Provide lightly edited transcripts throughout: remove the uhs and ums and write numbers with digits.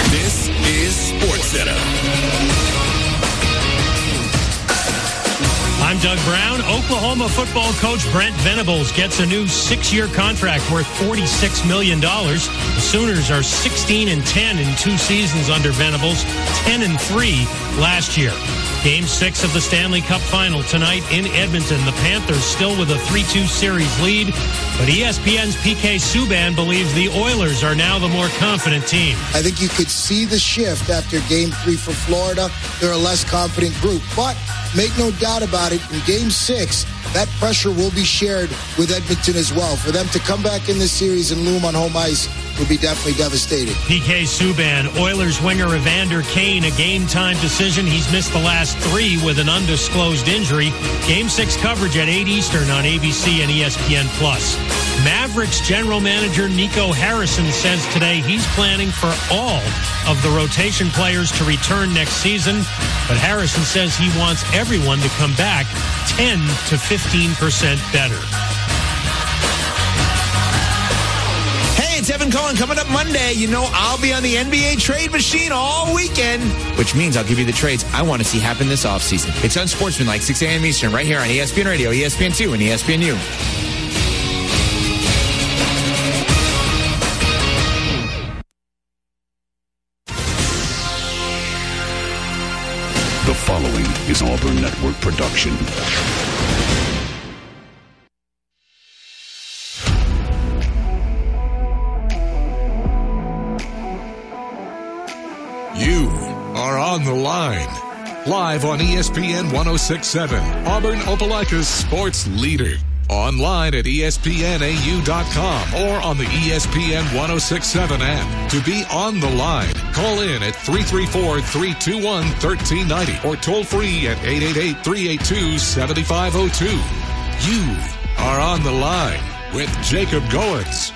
This is SportsCenter. I'm Doug Brown. Oklahoma football coach Brent Venables gets a new 6-year contract worth $46 million. The Sooners are 16-10 in 2 seasons under Venables, 10-3 last year. Game 6 of the Stanley Cup Final tonight in Edmonton. The Panthers still with a 3-2 series lead, but ESPN's PK Subban believes the Oilers are now the more confident team. I think you could see the shift after Game 3 for Florida. They're a less confident group, but make no doubt about it, in Game 6, that pressure will be shared with Edmonton as well. For them to come back in this series and loom on home ice would be definitely devastating. PK Subban, Oilers winger Evander Kane, a game-time decision. He's missed the last 3 with an undisclosed injury. Game 6 coverage at 8 Eastern on ABC and ESPN+. Mavericks general manager Nico Harrison says today he's planning for all of the rotation players to return next season, but Harrison says he wants everyone to come back 10 to 15% better. It's Evan Cohen coming up Monday. You know I'll be on the NBA trade machine all weekend, which means I'll give you the trades I want to see happen this offseason. It's Unsportsmanlike, 6 a.m. Eastern, right here on ESPN Radio, ESPN2, and ESPNU. The following is Auburn Network production. You are on the line. Live on ESPN 106.7, Auburn Opelika's sports leader. Online at ESPNAU.com or on the ESPN 106.7 app. To be on the line, call in at 334-321-1390 or toll free at 888-382-7502. You are on the line with Jacob Goins.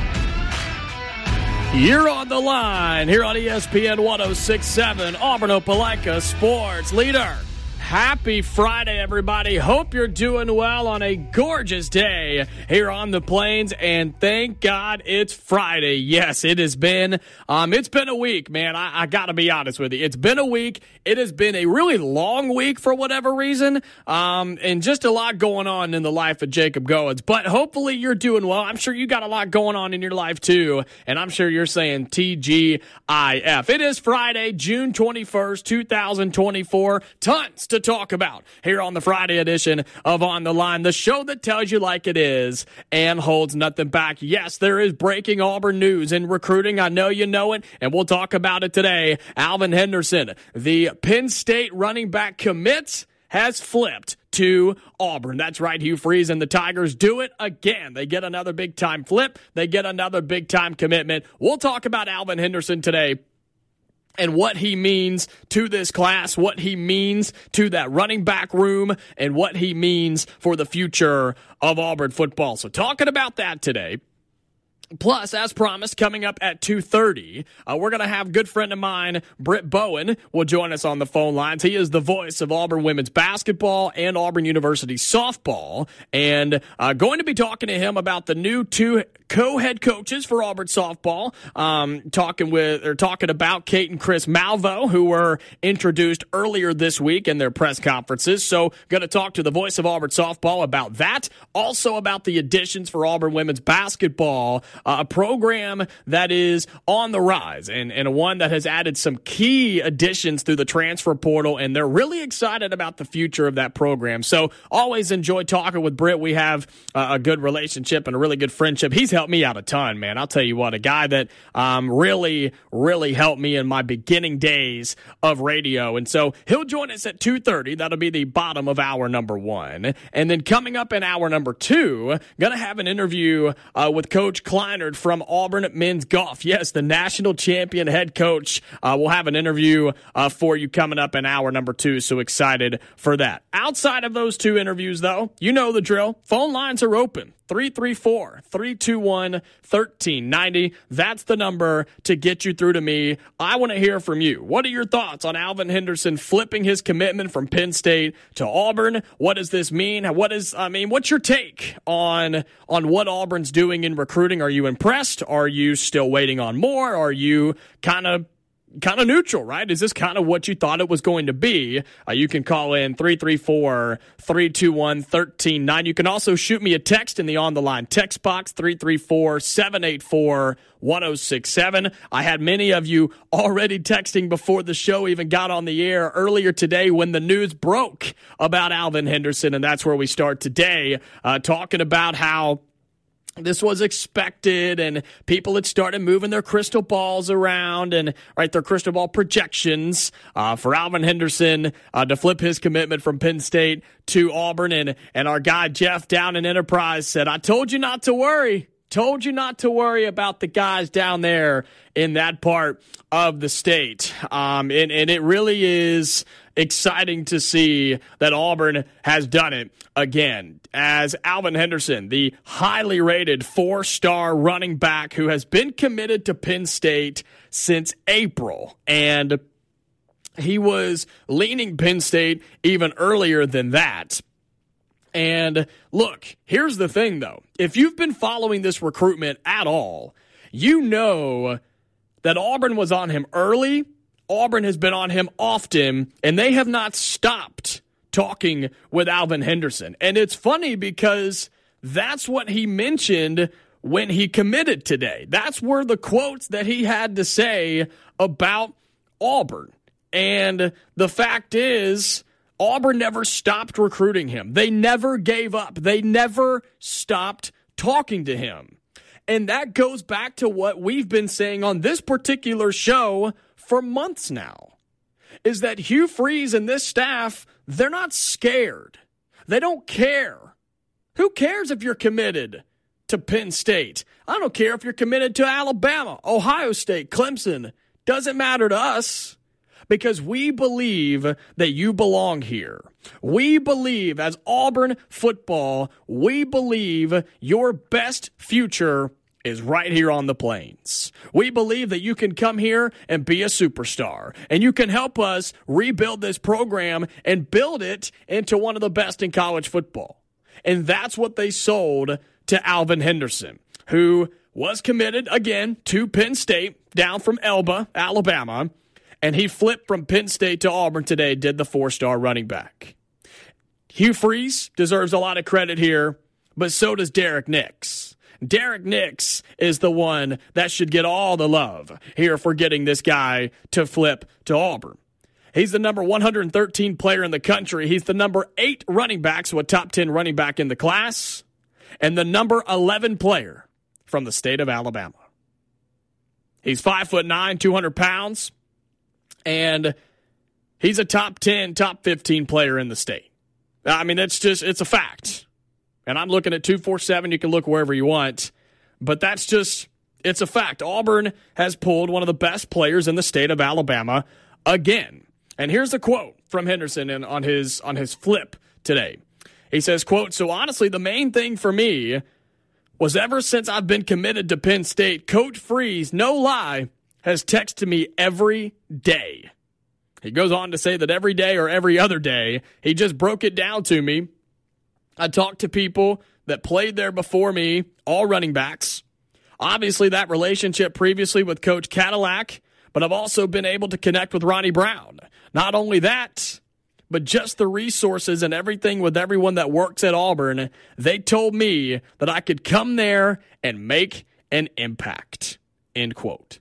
You're on the line here on ESPN 106.7, Auburn Opelika sports leader. Happy Friday, everybody. Hope you're doing well on a gorgeous day here on the Plains, and thank God it's Friday. Yes, it has been. It's been a week, man. I got to be honest with you. It's been a week. It has been a really long week for whatever reason, and just a lot going on in the life of Jacob Goins. But hopefully you're doing well. I'm sure you got a lot going on in your life too, and I'm sure you're saying TGIF. It is Friday, June 21st, 2024. Tons to talk about here on the Friday edition of On the Line, the show that tells you like it is and holds nothing back. Yes, there is breaking Auburn news in recruiting. I know you know it, and we'll talk about it today. Alvin Henderson, the Penn State running back commit, has flipped to Auburn. That's right, Hugh Freeze and the Tigers do it again. They get another big-time flip. They get another big-time commitment. We'll talk about Alvin Henderson today and what he means to this class, what he means to that running back room, and what he means for the future of Auburn football. So talking about that today. Plus, as promised, coming up at 2:30, we're going to have a good friend of mine, Britt Bowen, will join us on the phone lines. He is the voice of Auburn women's basketball and Auburn University softball, and going to be talking to him about the new 2 co-head coaches for Auburn softball, talking about Kate and Chris Malvo, who were introduced earlier this week in their press conferences. So going to talk to the voice of Auburn softball about that, also about the additions for Auburn women's basketball, a program that is on the rise and one that has added some key additions through the transfer portal, and they're really excited about the future of that program. So always enjoy talking with Britt. We have a good relationship and a really good friendship. He's helped me out a ton, man. I'll tell you what, a guy that really, really helped me in my beginning days of radio. And so he'll join us at 2:30. That'll be the bottom of hour number 1. And then coming up in hour number 2, going to have an interview with Coach Kleinert from Auburn men's golf. Yes, the national champion head coach. We'll have an interview for you coming up in hour number 2, so excited for that. Outside of those 2 interviews, though, you know the drill. Phone lines are open. 334-321-1390. That's the number to get you through to me. I want to hear from you. What are your thoughts on Alvin Henderson flipping his commitment from Penn State to Auburn? What does this mean? What's your take on what Auburn's doing in recruiting? Are you impressed? Are you still waiting on more? Are you kind of kind of neutral, right? Is this kind of what you thought it was going to be? You can call in 334-321-1390. You can also shoot me a text in the On the Line text box, 334-784-1067. I had many of you already texting before the show even got on the air earlier today when the news broke about Alvin Henderson, and that's where we start today, talking about how this was expected, and people had started moving their crystal balls around and their crystal ball projections for Alvin Henderson to flip his commitment from Penn State to Auburn. And our guy Jeff down in Enterprise said, I told you not to worry. Told you not to worry about the guys down there in that part of the state. And it really is exciting to see that Auburn has done it again. As Alvin Henderson, the highly rated 4-star running back who has been committed to Penn State since April, and he was leaning Penn State even earlier than that. And look, here's the thing, though. If you've been following this recruitment at all, you know that Auburn was on him early. Auburn has been on him often, and they have not stopped talking with Alvin Henderson. And it's funny because that's what he mentioned when he committed today. That's where the quotes that he had to say about Auburn. And the fact is, Auburn never stopped recruiting him. They never gave up. They never stopped talking to him. And that goes back to what we've been saying on this particular show for months now, is that Hugh Freeze and this staff, they're not scared. They don't care. Who cares if you're committed to Penn State? I don't care if you're committed to Alabama, Ohio State, Clemson. Doesn't matter to us. Because we believe that you belong here. We believe, as Auburn football, we believe your best future is right here on the Plains. We believe that you can come here and be a superstar, and you can help us rebuild this program and build it into one of the best in college football. And that's what they sold to Alvin Henderson, who was committed, again, to Penn State, down from Elba, Alabama. And he flipped from Penn State to Auburn today, did the 4-star running back. Hugh Freeze deserves a lot of credit here, but so does Derek Nix. Derek Nix is the one that should get all the love here for getting this guy to flip to Auburn. He's the number 113 player in the country. He's the number 8 running back, so a top 10 running back in the class, and the number 11 player from the state of Alabama. He's 5'9", 200 pounds. And he's a top 10, top 15 player in the state. I mean, it's a fact. And I'm looking at 247. You can look wherever you want. But it's a fact. Auburn has pulled one of the best players in the state of Alabama again. And here's a quote from Henderson on his flip today. He says, quote, "So honestly, the main thing for me was ever since I've been committed to Penn State, Coach Freeze, no lie, has texted me every day." He goes on to say that every day or every other day, he just broke it down to me. I talked to people that played there before me, all running backs. Obviously, that relationship previously with Coach Cadillac, but I've also been able to connect with Ronnie Brown. Not only that, but just the resources and everything with everyone that works at Auburn, they told me that I could come there and make an impact, end quote.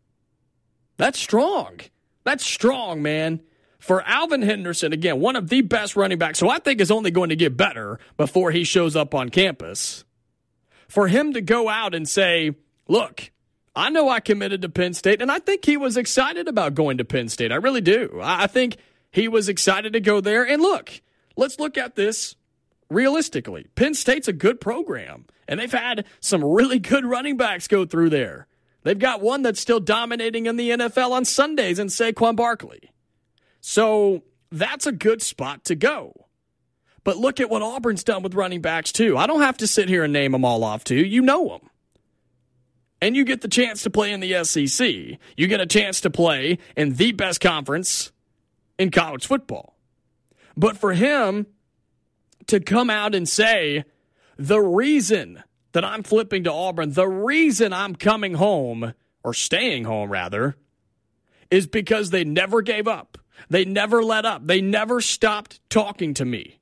That's strong. That's strong, man. For Alvin Henderson, again, one of the best running backs, who I think is only going to get better before he shows up on campus. For him to go out and say, look, I know I committed to Penn State, and I think he was excited about going to Penn State. I really do. I think he was excited to go there. And look, let's look at this realistically. Penn State's a good program, and they've had some really good running backs go through there. They've got one that's still dominating in the NFL on Sundays in Saquon Barkley. So that's a good spot to go. But look at what Auburn's done with running backs, too. I don't have to sit here and name them all off to you. You know them. And you get the chance to play in the SEC. You get a chance to play in the best conference in college football. But for him to come out and say, the reason that I'm flipping to Auburn, the reason I'm coming home, or staying home rather, is because they never gave up. They never let up. They never stopped talking to me.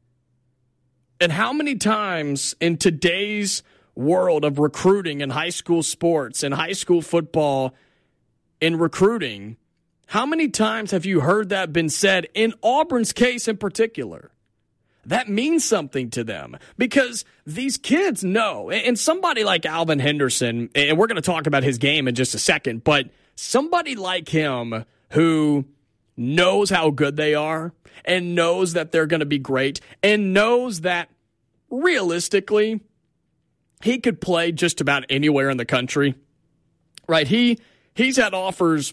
And how many times in today's world of recruiting in high school sports and high school football in recruiting, how many times have you heard that been said in Auburn's case in particular? That means something to them because these kids know. And somebody like Alvin Henderson, and we're going to talk about his game in just a second, but somebody like him who knows how good they are and knows that they're going to be great and knows that realistically he could play just about anywhere in the country, right? He's had offers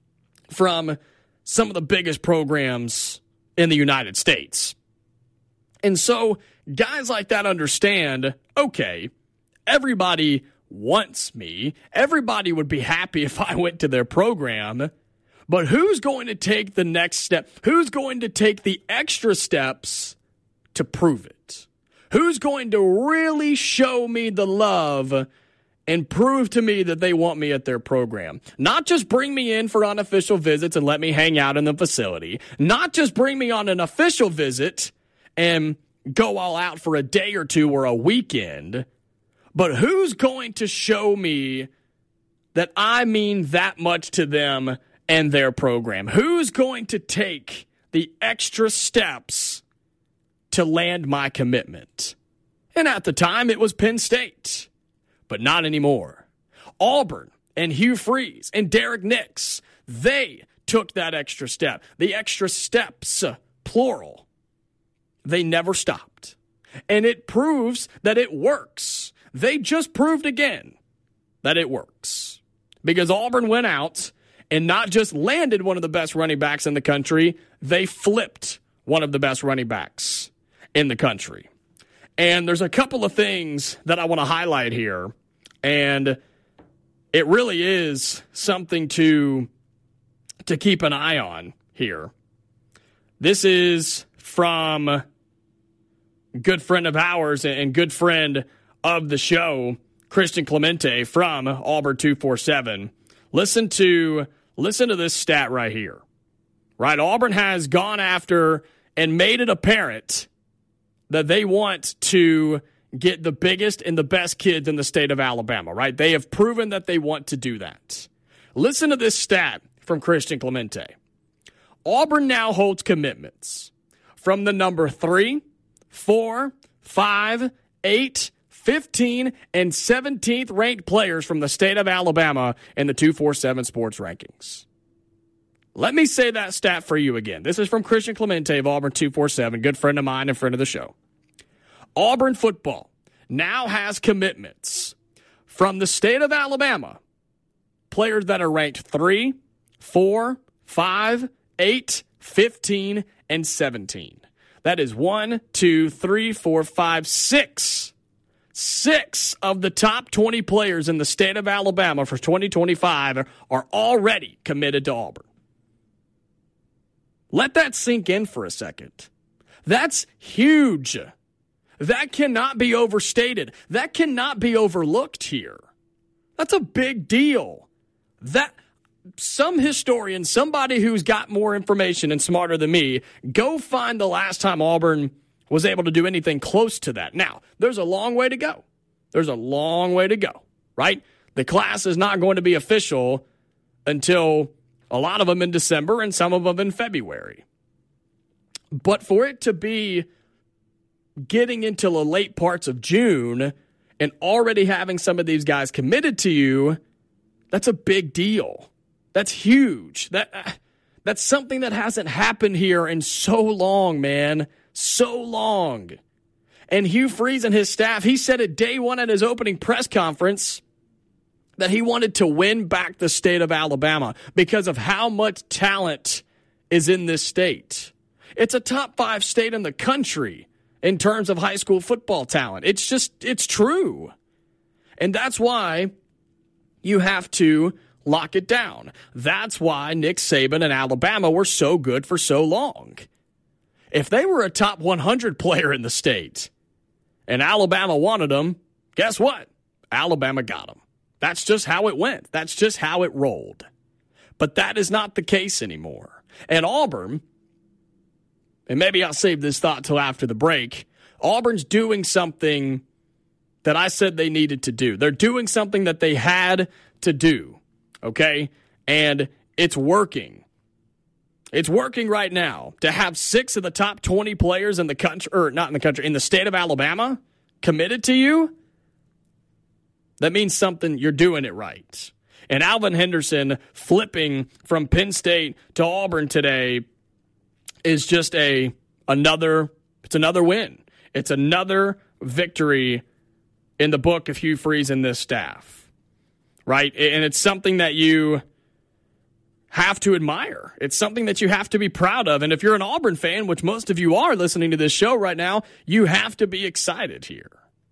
from some of the biggest programs in the United States. And so guys like that understand, okay, everybody wants me. Everybody would be happy if I went to their program. But who's going to take the next step? Who's going to take the extra steps to prove it? Who's going to really show me the love and prove to me that they want me at their program? Not just bring me in for unofficial visits and let me hang out in the facility. Not just bring me on an official visit and go all out for a day or two or a weekend. But who's going to show me that I mean that much to them and their program? Who's going to take the extra steps to land my commitment? And at the time, it was Penn State, but not anymore. Auburn and Hugh Freeze and Derek Nix, they took that extra step. The extra steps, plural. They never stopped. And it proves that it works. They just proved again that it works. Because Auburn went out and not just landed one of the best running backs in the country, they flipped one of the best running backs in the country. And there's a couple of things that I want to highlight here. And it really is something to keep an eye on here. This is from a good friend of ours and good friend of the show, Christian Clemente from Auburn 247. Listen to this stat right here. Right, Auburn has gone after and made it apparent that they want to get the biggest and the best kids in the state of Alabama, right? They have proven that they want to do that. Listen to this stat from Christian Clemente. Auburn now holds commitments from the number 3, 4, 5, 8, 15, and 17th ranked players from the state of Alabama in the 247 sports rankings. Let me say that stat for you again. This is from Christian Clemente of Auburn 247, good friend of mine and friend of the show. Auburn football now has commitments from the state of Alabama, players that are ranked 3, 4, 5, 8, 15, and 17. That is 1, 2, 3, 4, 5, 6. 6 of the top 20 players in the state of Alabama for 2025 are already committed to Auburn. Let that sink in for a second. That's huge. That cannot be overstated. That cannot be overlooked here. That's a big deal. That some historian, somebody who's got more information and smarter than me, go find the last time Auburn was able to do anything close to that. Now, there's a long way to go. There's a long way to go, right? The class is not going to be official until a lot of them in December and some of them in February. But for it to be getting into the late parts of June and already having some of these guys committed to you, that's a big deal. That's huge. That's something that hasn't happened here in so long, man. So long. And Hugh Freeze and his staff, he said it day one at his opening press conference that he wanted to win back the state of Alabama because of how much talent is in this state. It's a top 5 state in the country in terms of high school football talent. It's true. And that's why you have to lock it down. That's why Nick Saban and Alabama were so good for so long. If they were a top 100 player in the state and Alabama wanted them, guess what? Alabama got them. That's just how it went. That's just how it rolled. But that is not the case anymore. And Auburn, and maybe I'll save this thought till after the break, Auburn's doing something that I said they needed to do. They're doing something that they had to do, okay? And it's working. It's working right now to have 6 of the top 20 players in the country, or not in the country, in the state of Alabama committed to you. That means something, you're doing it right. And Alvin Henderson flipping from Penn State to Auburn today is just another win. It's another victory in the book of Hugh Freeze and this staff, right? And it's something that you have to admire. It's something that you have to be proud of. And if you're an Auburn fan, which most of you are listening to this show right now, you have to be excited here.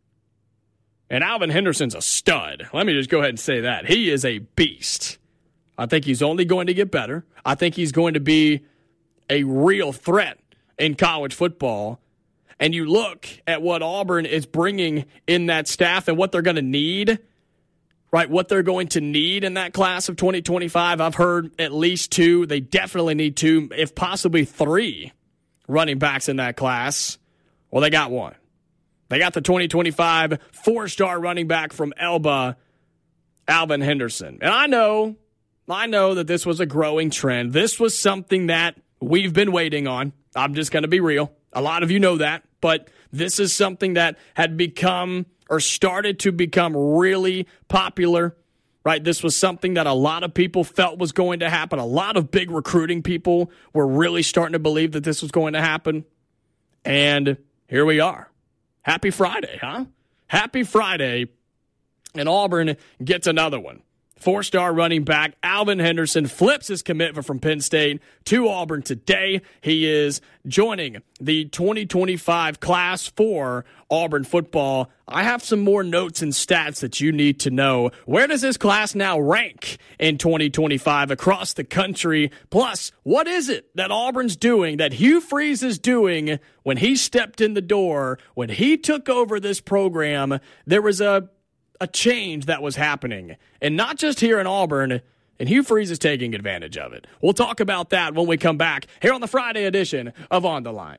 And Alvin Henderson's a stud. Let me just go ahead and say that. He is a beast. I think he's only going to get better. I think he's going to be a real threat in college football. And you look at what Auburn is bringing in that staff and what they're going to need, right? What they're going to need in that class of 2025. I've heard at least 2. They definitely need 2, if possibly 3 running backs in that class. Well, they got 1. They got the 2025 4-star running back from Elba, Alvin Henderson. And I know that this was a growing trend. This was something that we've been waiting on. I'm just going to be real. A lot of you know that. But this is something that had become or started to become really popular, right? This was something that a lot of people felt was going to happen. A lot of big recruiting people were really starting to believe that this was going to happen. And here we are. Happy Friday, huh? Happy Friday. And Auburn gets another one. 4-star running back Alvin Henderson flips his commitment from Penn State to Auburn today. He is joining the 2025 class for Auburn football. I have some more notes and stats that you need to know. Where does this class now rank in 2025 across the country? Plus, what is it that Auburn's doing, that Hugh Freeze is doing when he stepped in the door, when he took over this program? There was a change that was happening, and not just here in Auburn, and Hugh Freeze is taking advantage of it. We'll talk about that when we come back here on the Friday edition of On the Line.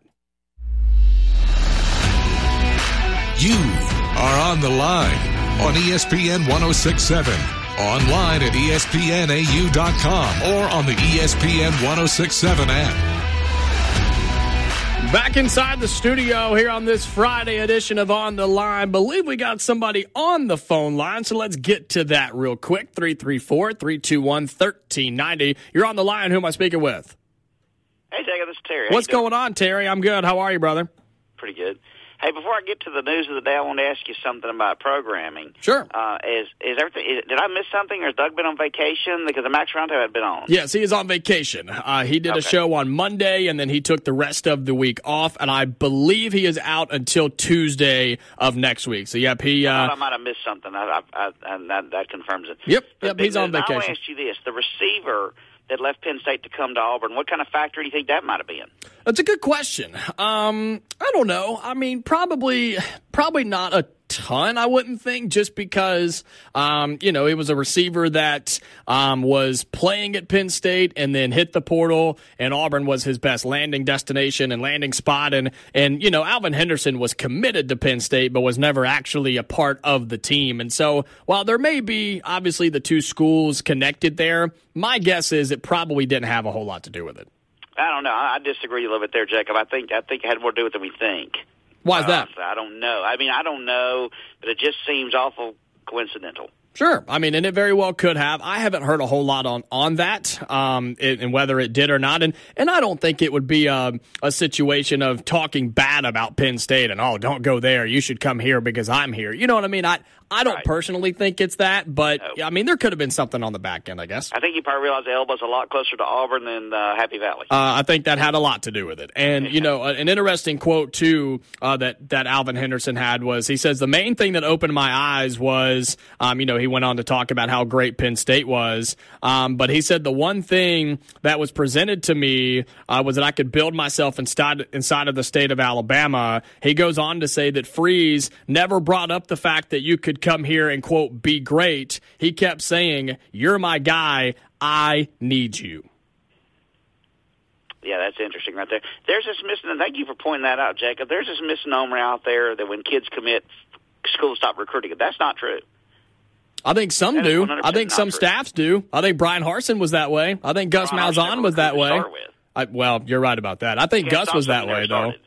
You are on the line on ESPN 1067, online at ESPNAU.com, or on the ESPN 1067 app. Back inside the studio here on this Friday edition of On the Line. Believe we got somebody on the phone line, so let's get to that real quick. 334-321-1390. You're on the line. Who am I speaking with? Hey, Jacob, this is Terry. What's going on, Terry? I'm good. How are you, brother? Pretty good. Hey, before I get to the news of the day, I want to ask you something about programming. Sure. Is everything? Did I miss something, or has Doug been on vacation? Because the Max Ronto had been on. Yes, he is on vacation. He did a show on Monday, and then he took the rest of the week off, and I believe he is out until Tuesday of next week. So, yep, he... I might have missed something, and that confirms it. Yep, he's on vacation. I want to ask you this. The receiver that left Penn State to come to Auburn, what kind of factor do you think that might have been? That's a good question. I don't know. I mean, probably not a ton, I wouldn't think, just because, he was a receiver that was playing at Penn State and then hit the portal, and Auburn was his best landing destination and landing spot. And Alvin Henderson was committed to Penn State but was never actually a part of the team. And so while there may be, obviously, the two schools connected there, my guess is it probably didn't have a whole lot to do with it. I don't know. I disagree a little bit there, Jacob. I think it had more to do with it than we think. Why is that? I don't know. I don't know, but it just seems awful coincidental. Sure. I mean, and it very well could have. I haven't heard a whole lot on that, and whether it did or not. And I don't think it would be a situation of talking bad about Penn State and, oh, don't go there. You should come here because I'm here. You know what I mean? I don't personally think it's that, but, I mean, there could have been something on the back end, I guess. I think you probably realize Elba's a lot closer to Auburn than Happy Valley. I think that had a lot to do with it. And, an interesting quote, too, that Alvin Henderson had was, he says, the main thing that opened my eyes was, he went on to talk about how great Penn State was. But he said the one thing that was presented to me was that I could build myself inside of the state of Alabama. He goes on to say that Freeze never brought up the fact that you could could come here and, quote, be great. He kept saying, "You're my guy. I need you." Yeah, that's interesting right there. There's this and thank you for pointing that out, Jacob. There's this misnomer out there that when kids commit, schools stop recruiting. That's not true. I think some do. I think some staffs do. I think Brian Harsin was that way. I think Gus Malzahn was that way. Well, you're right about that. I think Gus was that way, though.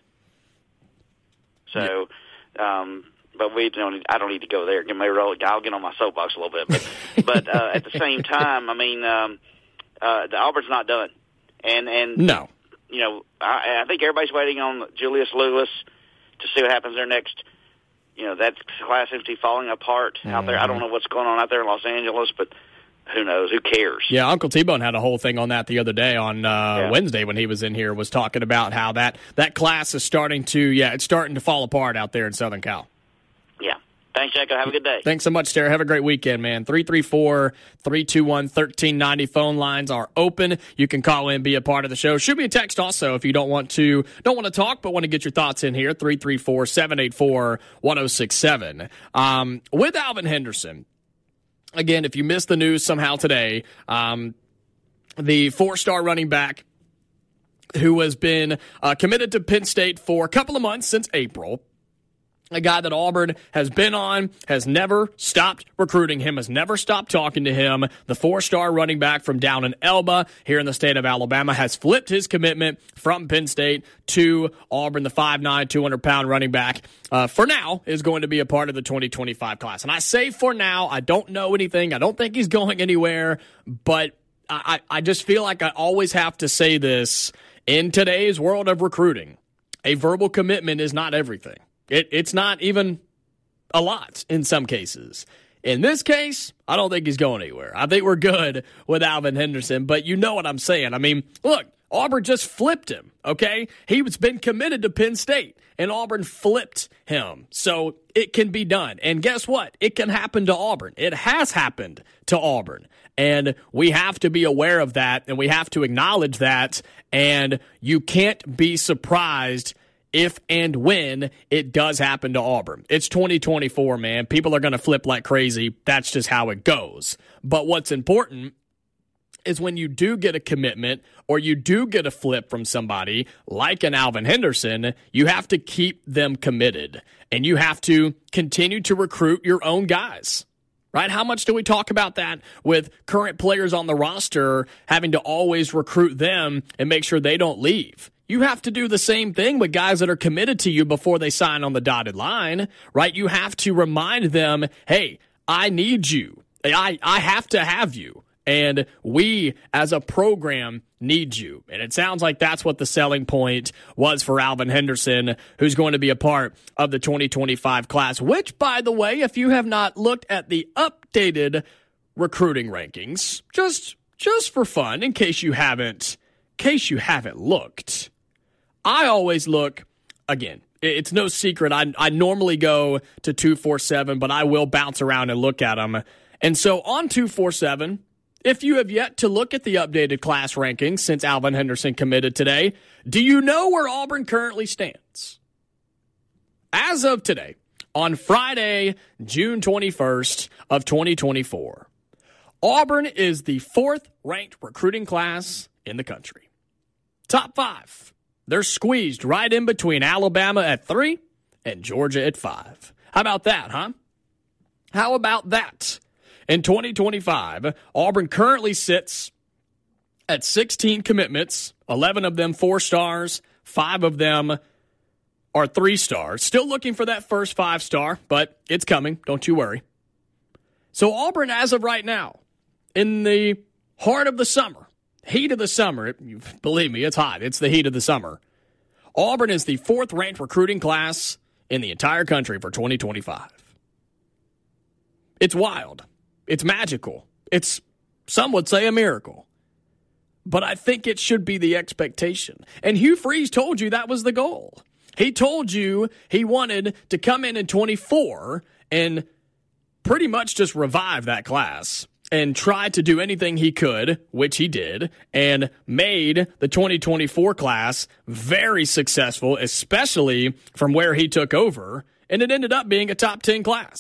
So, but I don't need to go there. I'll get on my soapbox a little bit. But at the same time, I mean, the Auburn's not done. And no. You know, I think everybody's waiting on Julius Lewis to see what happens there next. You know, that class seems to be falling apart out there. I don't know what's going on out there in Los Angeles, but who knows? Who cares? Yeah, Uncle T-Bone had a whole thing on that the other day on Wednesday when he was in here, was talking about how that class is starting to fall apart out there in Southern Cal. Yeah. Thanks, Jacob. Have a good day. Thanks so much, Sarah. Have a great weekend, man. 334-321-1390. Phone lines are open. You can call in, be a part of the show. Shoot me a text also if you don't want to talk but want to get your thoughts in here. 334-784-1067. With Alvin Henderson, again, if you missed the news somehow today, the four-star running back who has been committed to Penn State for a couple of months since April, a guy that Auburn has been on, has never stopped recruiting him, has never stopped talking to him. The four-star running back from down in Elba here in the state of Alabama has flipped his commitment from Penn State to Auburn. The 5'9", 200-pound running back for now is going to be a part of the 2025 class. And I say for now, I don't know anything. I don't think he's going anywhere, but I just feel like I always have to say this. In today's world of recruiting, a verbal commitment is not everything. It's not even a lot in some cases. In this case, I don't think he's going anywhere. I think we're good with Alvin Henderson, but you know what I'm saying. I mean, look, Auburn just flipped him, okay? He's been committed to Penn State, and Auburn flipped him. So it can be done. And guess what? It can happen to Auburn. It has happened to Auburn. And we have to be aware of that, and we have to acknowledge that. And you can't be surprised if and when it does happen to Auburn. It's 2024, man. People are going to flip like crazy. That's just how it goes. But what's important is when you do get a commitment or you do get a flip from somebody like an Alvin Henderson, you have to keep them committed. And you have to continue to recruit your own guys. Right? How much do we talk about that with current players on the roster having to always recruit them and make sure they don't leave? You have to do the same thing with guys that are committed to you before they sign on the dotted line, right? You have to remind them, hey, I need you. I have to have you. And we, as a program, need you. And it sounds like that's what the selling point was for Alvin Henderson, who's going to be a part of the 2025 class, which, by the way, if you have not looked at the updated recruiting rankings, just for fun, in case you haven't looked, I always look, again, it's no secret. I normally go to 247, but I will bounce around and look at them. And so on 247, if you have yet to look at the updated class rankings since Alvin Henderson committed today, do you know where Auburn currently stands? As of today, on Friday, June 21st of 2024, Auburn is the 4th ranked recruiting class in the country. Top 5. They're squeezed right in between Alabama at 3 and Georgia at 5. How about that, huh? How about that? In 2025, Auburn currently sits at 16 commitments, 11 of them 4 stars, 5 of them are 3 stars. Still looking for that first 5-star, but it's coming. Don't you worry. So Auburn, as of right now, in the heart of the summer, heat of the summer, believe me, it's hot. It's the heat of the summer. Auburn is the 4th ranked recruiting class in the entire country for 2025. It's wild. It's magical. It's, some would say, a miracle. But I think it should be the expectation. And Hugh Freeze told you that was the goal. He told you he wanted to come in 24 and pretty much just revive that class and try to do anything he could, which he did, and made the 2024 class very successful, especially from where he took over, and it ended up being a top 10 class.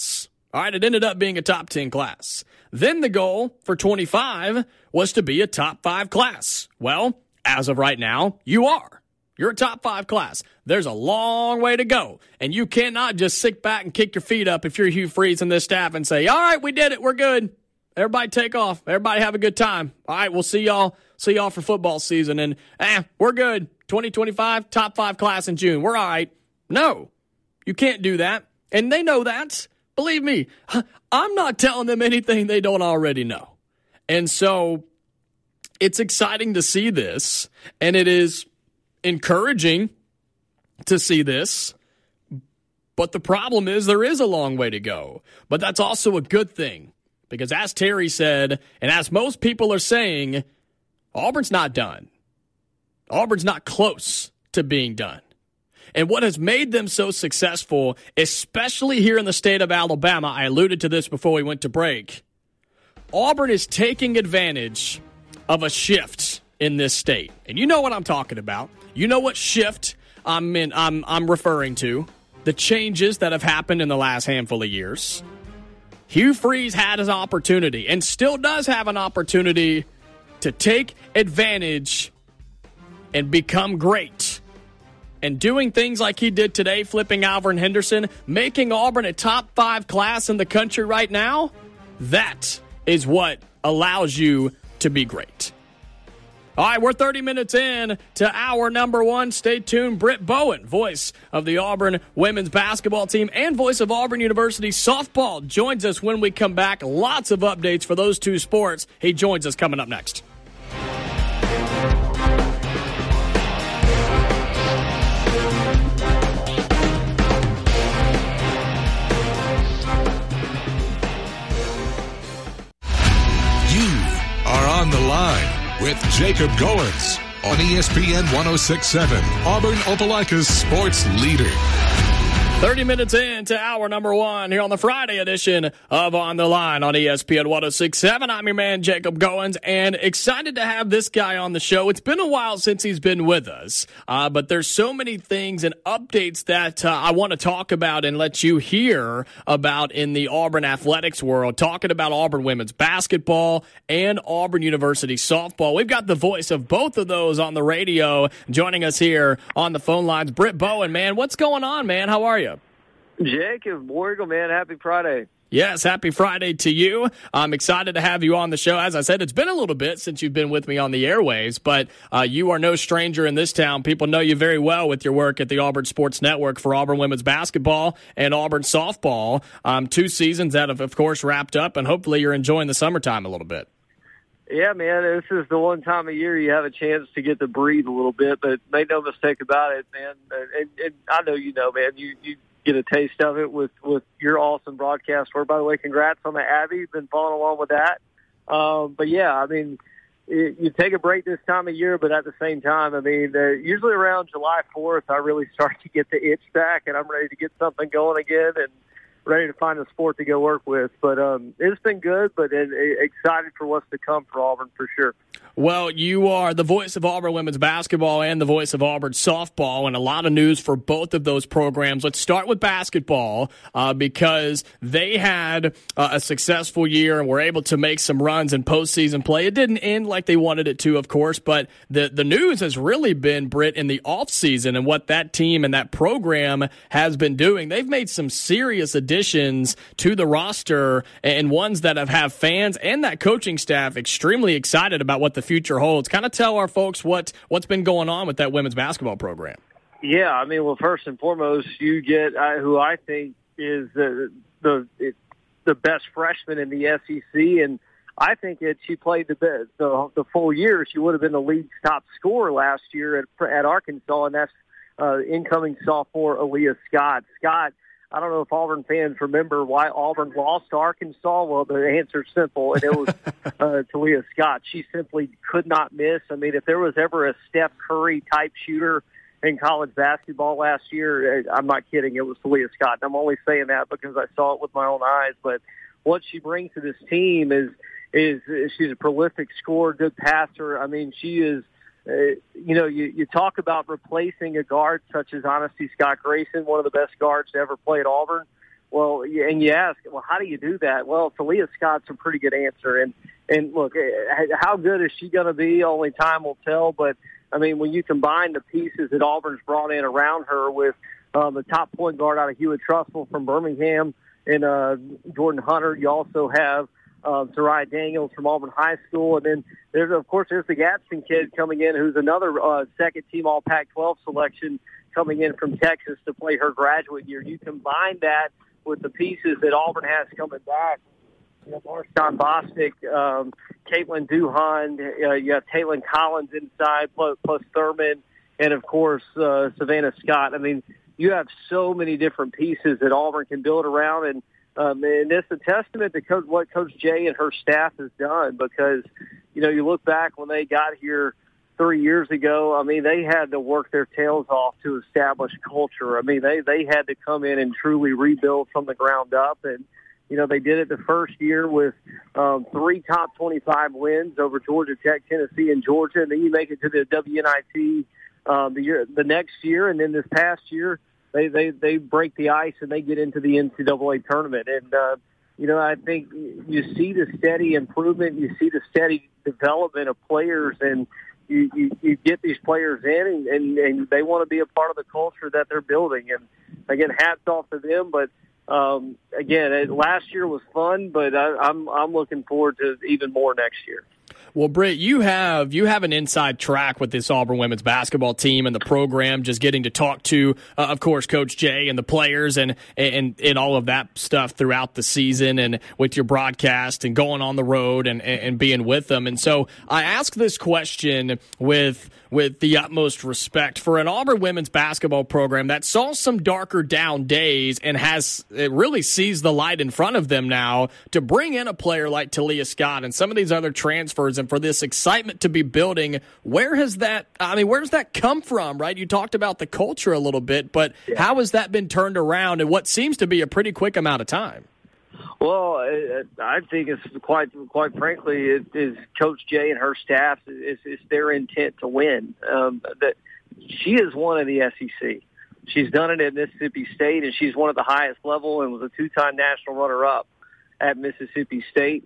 All right, it ended up being a top 10 class. Then the goal for 25 was to be a top 5 class. Well, as of right now, you are. You're a top 5 class. There's a long way to go, and you cannot just sit back and kick your feet up if you're Hugh Freeze and this staff and say, all right, we did it. We're good. Everybody take off. Everybody have a good time. All right, we'll see y'all for football season, and we're good. 2025, top 5 class in June. We're all right. No, you can't do that, and they know that. Believe me, I'm not telling them anything they don't already know. And so it's exciting to see this, and it is encouraging to see this. But the problem is there is a long way to go. But that's also a good thing, because as Terry said, and as most people are saying, Auburn's not done. Auburn's not close to being done. And what has made them so successful, especially here in the state of Alabama, I alluded to this before we went to break, Auburn is taking advantage of a shift in this state. And you know what I'm talking about. You know what shift I'm referring to. The changes that have happened in the last handful of years. Hugh Freeze had his opportunity and still does have an opportunity to take advantage and become great. And doing things like he did today, flipping Alvin Henderson, making Auburn a top 5 class in the country right now, that is what allows you to be great. All right, we're 30 minutes in to hour number 1. Stay tuned. Britt Bowen, voice of the Auburn women's basketball team and voice of Auburn University softball, joins us when we come back. Lots of updates for those two sports. He joins us coming up next. On the Line with Jacob Goins on ESPN 106.7, Auburn Opelika's sports leader. 30 minutes into hour number 1 here on the Friday edition of On the Line on ESPN 106.7. I'm your man, Jacob Goins, and excited to have this guy on the show. It's been a while since he's been with us, but there's so many things and updates that I want to talk about and let you hear about in the Auburn athletics world, talking about Auburn women's basketball and Auburn University softball. We've got the voice of both of those on the radio joining us here on the phone lines. Britt Bowen, man, what's going on, man? How are you? Jacob Borgel, man, happy Friday. Yes, happy Friday to you. I'm excited to have you on the show. As I said, it's been a little bit since you've been with me on the airwaves, but you are no stranger in this town. People know you very well with your work at the Auburn Sports Network for Auburn women's basketball and Auburn softball. 2 seasons that have, of course, wrapped up, and hopefully you're enjoying the summertime a little bit. Yeah, man, this is the one time of year you have a chance to get to breathe a little bit, but make no mistake about it, man. And I know you know, man, you get a taste of it with your awesome broadcast work. By the way, congrats on the Abby. Been following along with that. But yeah, I mean, you take a break this time of year, but at the same time, I mean, usually around July 4th, I really start to get the itch back, and I'm ready to get something going again and ready to find a sport to go work with. But it's been good, but excited for what's to come for Auburn for sure. Well, you are the voice of Auburn women's basketball and the voice of Auburn softball, and a lot of news for both of those programs. Let's start with basketball because they had a successful year and were able to make some runs in postseason play. It didn't end like they wanted it to, of course, but the news has really been, Britt, in the offseason and what that team and that program has been doing. They've made some serious additions to the roster and ones that have fans and that coaching staff extremely excited about what the future holds. Kind of tell our folks what's been going on with that women's basketball program. Yeah, I mean, well, first and foremost, you get who I think is the best freshman in the SEC, and I think that she played the full year. She would have been the league's top scorer last year at Arkansas, and that's incoming sophomore Aaliyah Scott. Scott, I don't know if Auburn fans remember why Auburn lost to Arkansas. Well, the answer's simple, and it was Aaliyah Scott. She simply could not miss. I mean, if there was ever a Steph Curry-type shooter in college basketball last year, I'm not kidding, it was Aaliyah Scott. And I'm only saying that because I saw it with my own eyes. But what she brings to this team is she's a prolific scorer, good passer. I mean, she is you talk about replacing a guard such as Honesty Scott Grayson, one of the best guards to ever play at Auburn. Well, and you ask, well, how do you do that? Well, Talia Scott's a pretty good answer. And look, how good is she going to be? Only time will tell. But, I mean, when you combine the pieces that Auburn's brought in around her with the top point guard out of Hewitt Trussell from Birmingham and Jordan Hunter, you also have Sarai Daniels from Auburn High School. And then there's the Gadsden kid coming in who's another second-team All-Pac-12 selection coming in from Texas to play her graduate year. You combine that with the pieces that Auburn has coming back, Marshawn Bostic, Caitlin Duhan, you have Taylon Collins inside, plus Thurman, and, of course, Savannah Scott. I mean, you have so many different pieces that Auburn can build around, and it's a testament to what Coach Jay and her staff has done because, you look back when they got here 3 years ago, I mean, they had to work their tails off to establish culture. I mean, they had to come in and truly rebuild from the ground up. And, they did it the first year with 3 top 25 wins over Georgia Tech, Tennessee, and Georgia. And then you make it to the WNIT the next year. And then this past year, they break the ice and they get into the NCAA tournament. And, I think you see the steady improvement. You see the steady development of players, and you get these players in, and they want to be a part of the culture that they're building. And, again, hats off to them. But, again, last year was fun, but I'm looking forward to even more next year. Well, Britt, you have an inside track with this Auburn women's basketball team and the program, just getting to talk to, of course, Coach Jay and the players and all of that stuff throughout the season and with your broadcast and going on the road and being with them. And so I ask this question with the utmost respect for an Auburn women's basketball program that saw some darker down days and it really sees the light in front of them now to bring in a player like Talia Scott and some of these other transfers and for this excitement to be building. Where does that come from, right? You talked about the culture a little bit, but how has that been turned around in what seems to be a pretty quick amount of time? Well, I think it's quite frankly, it is Coach Jay and her staff. It's their intent to win. That she has won in the SEC. She's done it at Mississippi State, and she's won at the highest level and was a 2-time national runner-up at Mississippi State.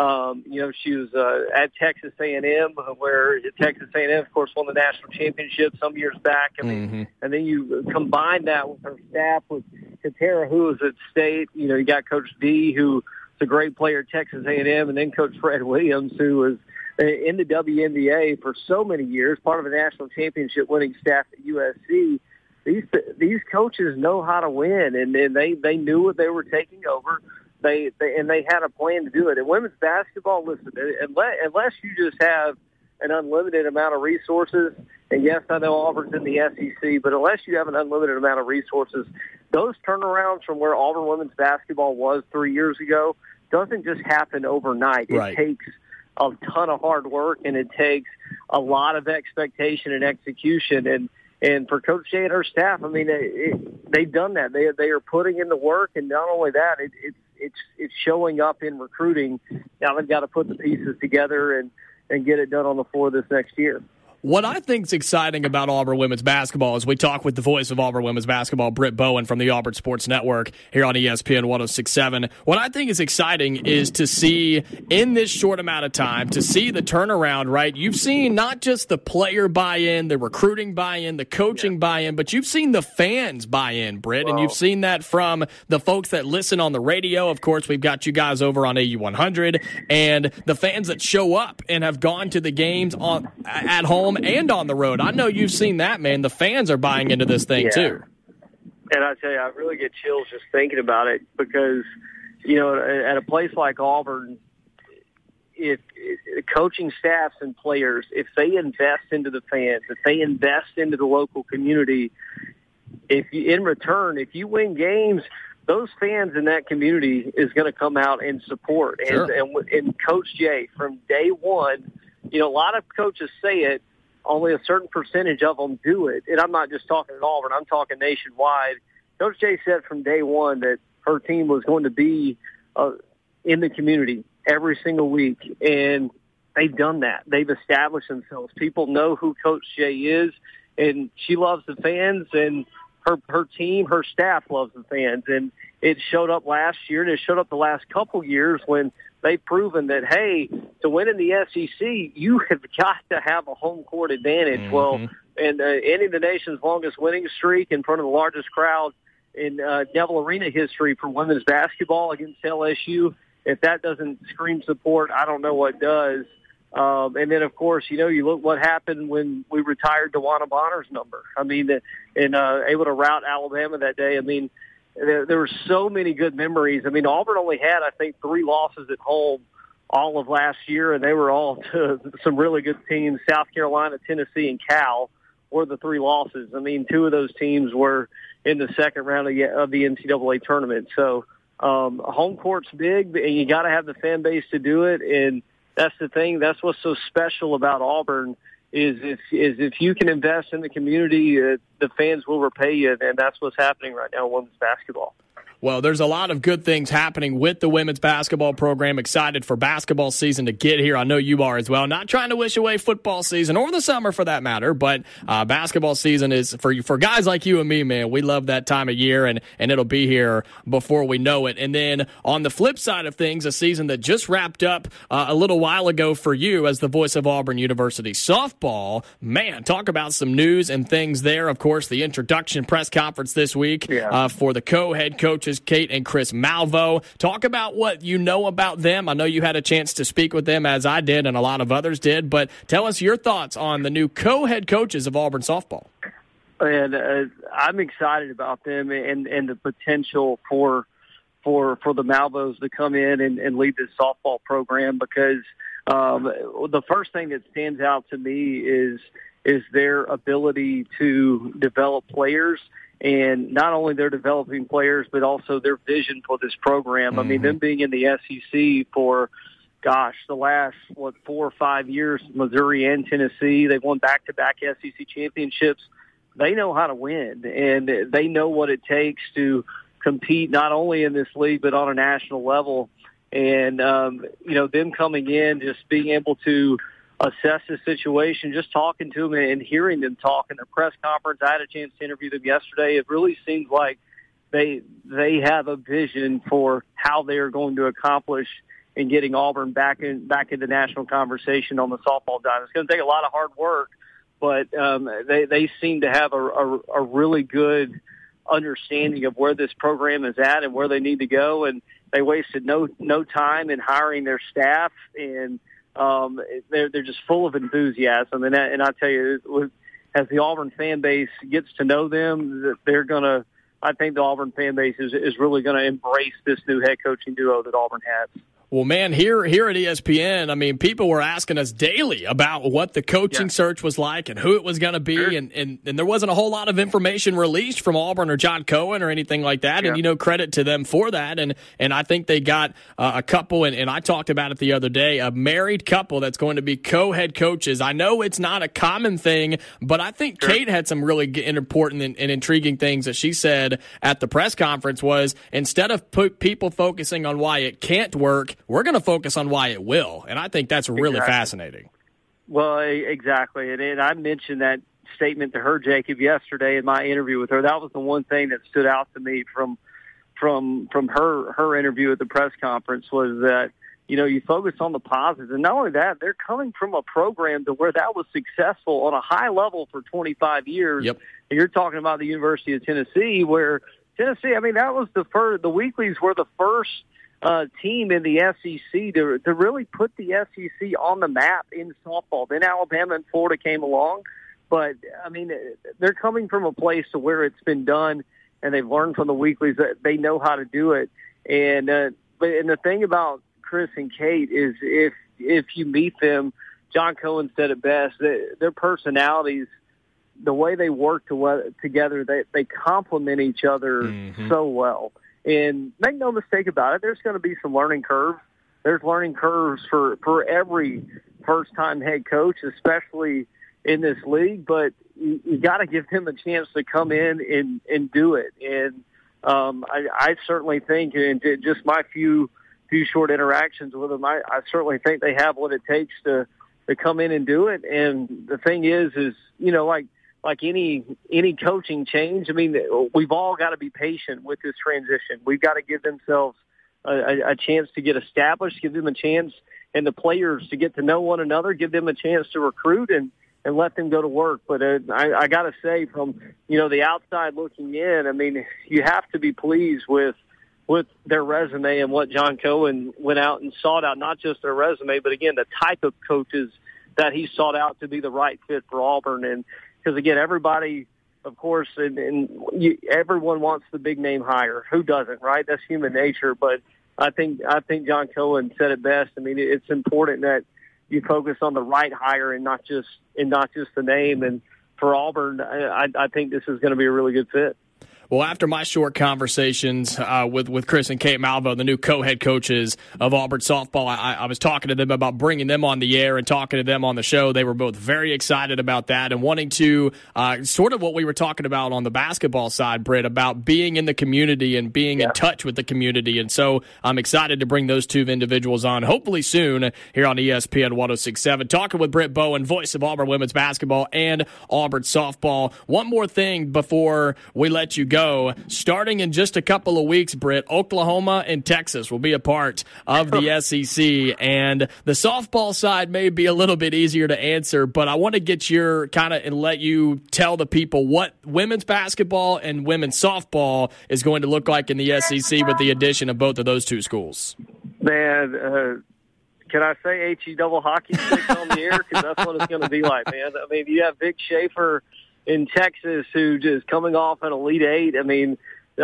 She was at Texas A&M, where Texas A&M, of course, won the national championship some years back. I mean, and then you combine that with her staff, with Katera, who was at State. You got Coach D, who's a great player at Texas A&M, and then Coach Fred Williams, who was in the WNBA for so many years, part of a national championship winning staff at USC. These coaches know how to win, and they knew what they were taking over. They had a plan to do it. And women's basketball, listen, unless you just have an unlimited amount of resources, and yes, I know Auburn's in the SEC, but unless you have an unlimited amount of resources, those turnarounds from where Auburn women's basketball was 3 years ago doesn't just happen overnight. Right. It takes a ton of hard work, and it takes a lot of expectation and execution. And for Coach Jay and her staff, I mean, they've done that. They are putting in the work, and not only that, it's showing up in recruiting. Now they've got to put the pieces together and get it done on the floor this next year. What I think is exciting about Auburn women's basketball is we talk with the voice of Auburn women's basketball, Britt Bowen from the Auburn Sports Network here on ESPN 106.7. What I think is exciting is to see in this short amount of time, to see the turnaround, right? You've seen not just the player buy-in, the recruiting buy-in, the coaching buy-in, but you've seen the fans buy-in, Britt, and you've seen that from the folks that listen on the radio. Of course, we've got you guys over on AU100, and the fans that show up and have gone to the games at home and on the road. I know you've seen that, man. The fans are buying into this thing, too. And I tell you, I really get chills just thinking about it because, at a place like Auburn, if coaching staffs and players, if they invest into the fans, if they invest into the local community, in return, if you win games, those fans in that community is going to come out and support. Sure. And Coach Jay, from day one, a lot of coaches say it, only a certain percentage of them do it. And I'm not just talking at Auburn. I'm talking nationwide. Coach Jay said from day one that her team was going to be in the community every single week. And they've done that. They've established themselves. People know who Coach Jay is, and she loves the fans. And her team, her staff loves the fans, and it showed up last year, and it showed up the last couple years when they've proven that, hey, to win in the SEC, you have got to have a home court advantage. Mm-hmm. Well, and ending the nation's longest winning streak in front of the largest crowd in Neville Arena history for women's basketball against LSU, if that doesn't scream support, I don't know what does. And then, of course, you look what happened when we retired DeWanna Bonner's number. I mean, and able to rout Alabama that day. I mean, there were so many good memories. I mean, Auburn only had, I think, 3 losses at home all of last year, and they were all to some really good teams. South Carolina, Tennessee, and Cal were the 3 losses. I mean, 2 of those teams were in the second round of the NCAA tournament. So home court's big, and you got to have the fan base to do it. And that's the thing. That's what's so special about Auburn is if you can invest in the community, the fans will repay you, and that's what's happening right now in women's basketball. Well, there's a lot of good things happening with the women's basketball program. Excited for basketball season to get here. I know you are as well. Not trying to wish away football season or the summer for that matter, but basketball season is for guys like you and me, man. We love that time of year, and it'll be here before we know it. And then on the flip side of things, a season that just wrapped up a little while ago for you as the voice of Auburn University softball. Man, talk about some news and things there. Of course, the introduction press conference this week for the co-head coaches, Kate and Chris Malvo. Talk about what you know about them. I know you had a chance to speak with them, as I did and a lot of others did, but tell us your thoughts on the new co-head coaches of Auburn softball. And I'm excited about them and the potential for the Malvos to come in and lead this softball program, because the first thing that stands out to me is their ability to develop players. And not only they're developing players, but also their vision for this program. Mm-hmm. I mean, them being in the SEC for, the last, 4 or 5 years, Missouri and Tennessee, they've won back-to-back SEC championships. They know how to win, and they know what it takes to compete not only in this league, but on a national level. And, them coming in, just being able to assess the situation, just talking to them and hearing them talk in the press conference. I had a chance to interview them yesterday. It really seems like they have a vision for how they are going to accomplish in getting Auburn back into national conversation on the softball diamond. It's going to take a lot of hard work, but they seem to have a really good understanding of where this program is at and where they need to go. And they wasted no time in hiring their staff, and they're just full of enthusiasm, and I tell you, as the Auburn fan base gets to know them, I think the Auburn fan base is really gonna embrace this new head coaching duo that Auburn has. Well, man, here at ESPN, I mean, people were asking us daily about what the coaching search was like and who it was going to be, sure. and there wasn't a whole lot of information released from Auburn or John Cohen or anything like that, and, credit to them for that, and I think they got a couple, and I talked about it the other day, a married couple that's going to be co-head coaches. I know it's not a common thing, but I think Kate had some really important and intriguing things that she said at the press conference was, instead of people focusing on why it can't work, we're going to focus on why it will. And I think that's really fascinating. Well, exactly. And I mentioned that statement to her, Jacob, yesterday in my interview with her. That was the one thing that stood out to me from her interview at the press conference was that, you focus on the positives. And not only that, they're coming from a program to where that was successful on a high level for 25 years. Yep. And you're talking about the University of Tennessee, where Tennessee, I mean, that was the Weeklies were the first team in the SEC to really put the SEC on the map in softball. Then Alabama and Florida came along, but I mean, they're coming from a place to where it's been done, and they've learned from the Weeklies that they know how to do it. And the thing about Chris and Kate is if you meet them, John Cohen said it best, their personalities, the way they work together, they complement each other so well. And make no mistake about it, there's going to be some learning curves. There's learning curves for every first-time head coach, especially in this league. But you got to give them a chance to come in and do it. And I certainly think, in just my few short interactions with them, I certainly think they have what it takes to come in and do it. And the thing is like any coaching change, I mean, we've all got to be patient with this transition. We've got to give themselves a chance to get established, give them a chance, and the players to get to know one another, give them a chance to recruit and let them go to work. But I got to say, from the outside looking in, I mean, you have to be pleased with their resume and what John Cohen went out and sought out, not just their resume, but again, the type of coaches that he sought out to be the right fit for Auburn. And because again, everybody, of course, everyone wants the big name hire. Who doesn't, right? That's human nature. But I think John Cohen said it best. I mean, it's important that you focus on the right hire and not just the name. And for Auburn, I think this is going to be a really good fit. Well, after my short conversations with Chris and Kate Malvo, the new co-head coaches of Auburn softball, I was talking to them about bringing them on the air and talking to them on the show. They were both very excited about that and wanting to sort of what we were talking about on the basketball side, Britt, about being in the community and being in touch with the community. And so I'm excited to bring those two individuals on, hopefully soon, here on ESPN 106.7. Talking with Britt Bowen, voice of Auburn women's basketball and Auburn softball. One more thing before we let you go. Starting in just a couple of weeks, Britt, Oklahoma and Texas will be a part of the SEC, and the softball side may be a little bit easier to answer, but I want to get your and let you tell the people what women's basketball and women's softball is going to look like in the SEC with the addition of both of those two schools. Man, can I say HE double hockey sticks on the air? Because that's what it's going to be like, man. I mean, you have Vic Schaefer in Texas, who just coming off an Elite Eight. I mean,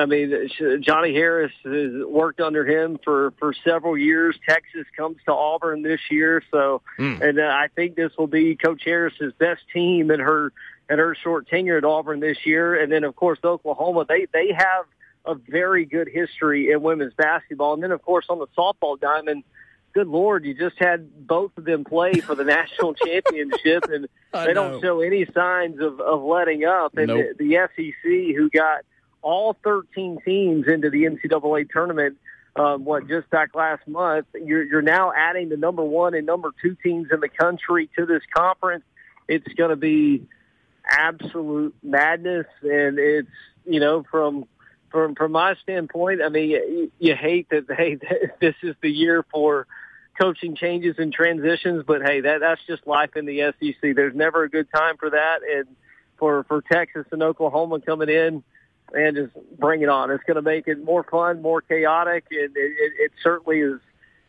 Johnny Harris has worked under him for several years. Texas comes to Auburn this year, so and I think this will be Coach Harris's best team in her short tenure at Auburn this year. And then, of course, Oklahoma, they have a very good history in women's basketball. And then, of course, on the softball diamond, good Lord, you just had both of them play for the national championship, and they don't show any signs of letting up. And the SEC, who got all 13 teams into the NCAA tournament, just back last month, you're now adding the number 1 and number 2 teams in the country to this conference. It's going to be absolute madness, and it's, from my standpoint, I mean, you hate that, hey, this is the year for coaching changes and transitions, but hey, that's just life in the SEC. There's never a good time for that, and for Texas and Oklahoma coming in and just bring it on. It's going to make it more fun, more chaotic, and it certainly is,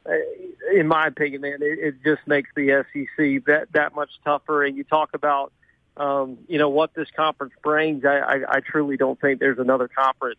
in my opinion, man, it just makes the SEC that much tougher. And you talk about what this conference brings. I truly don't think there's another conference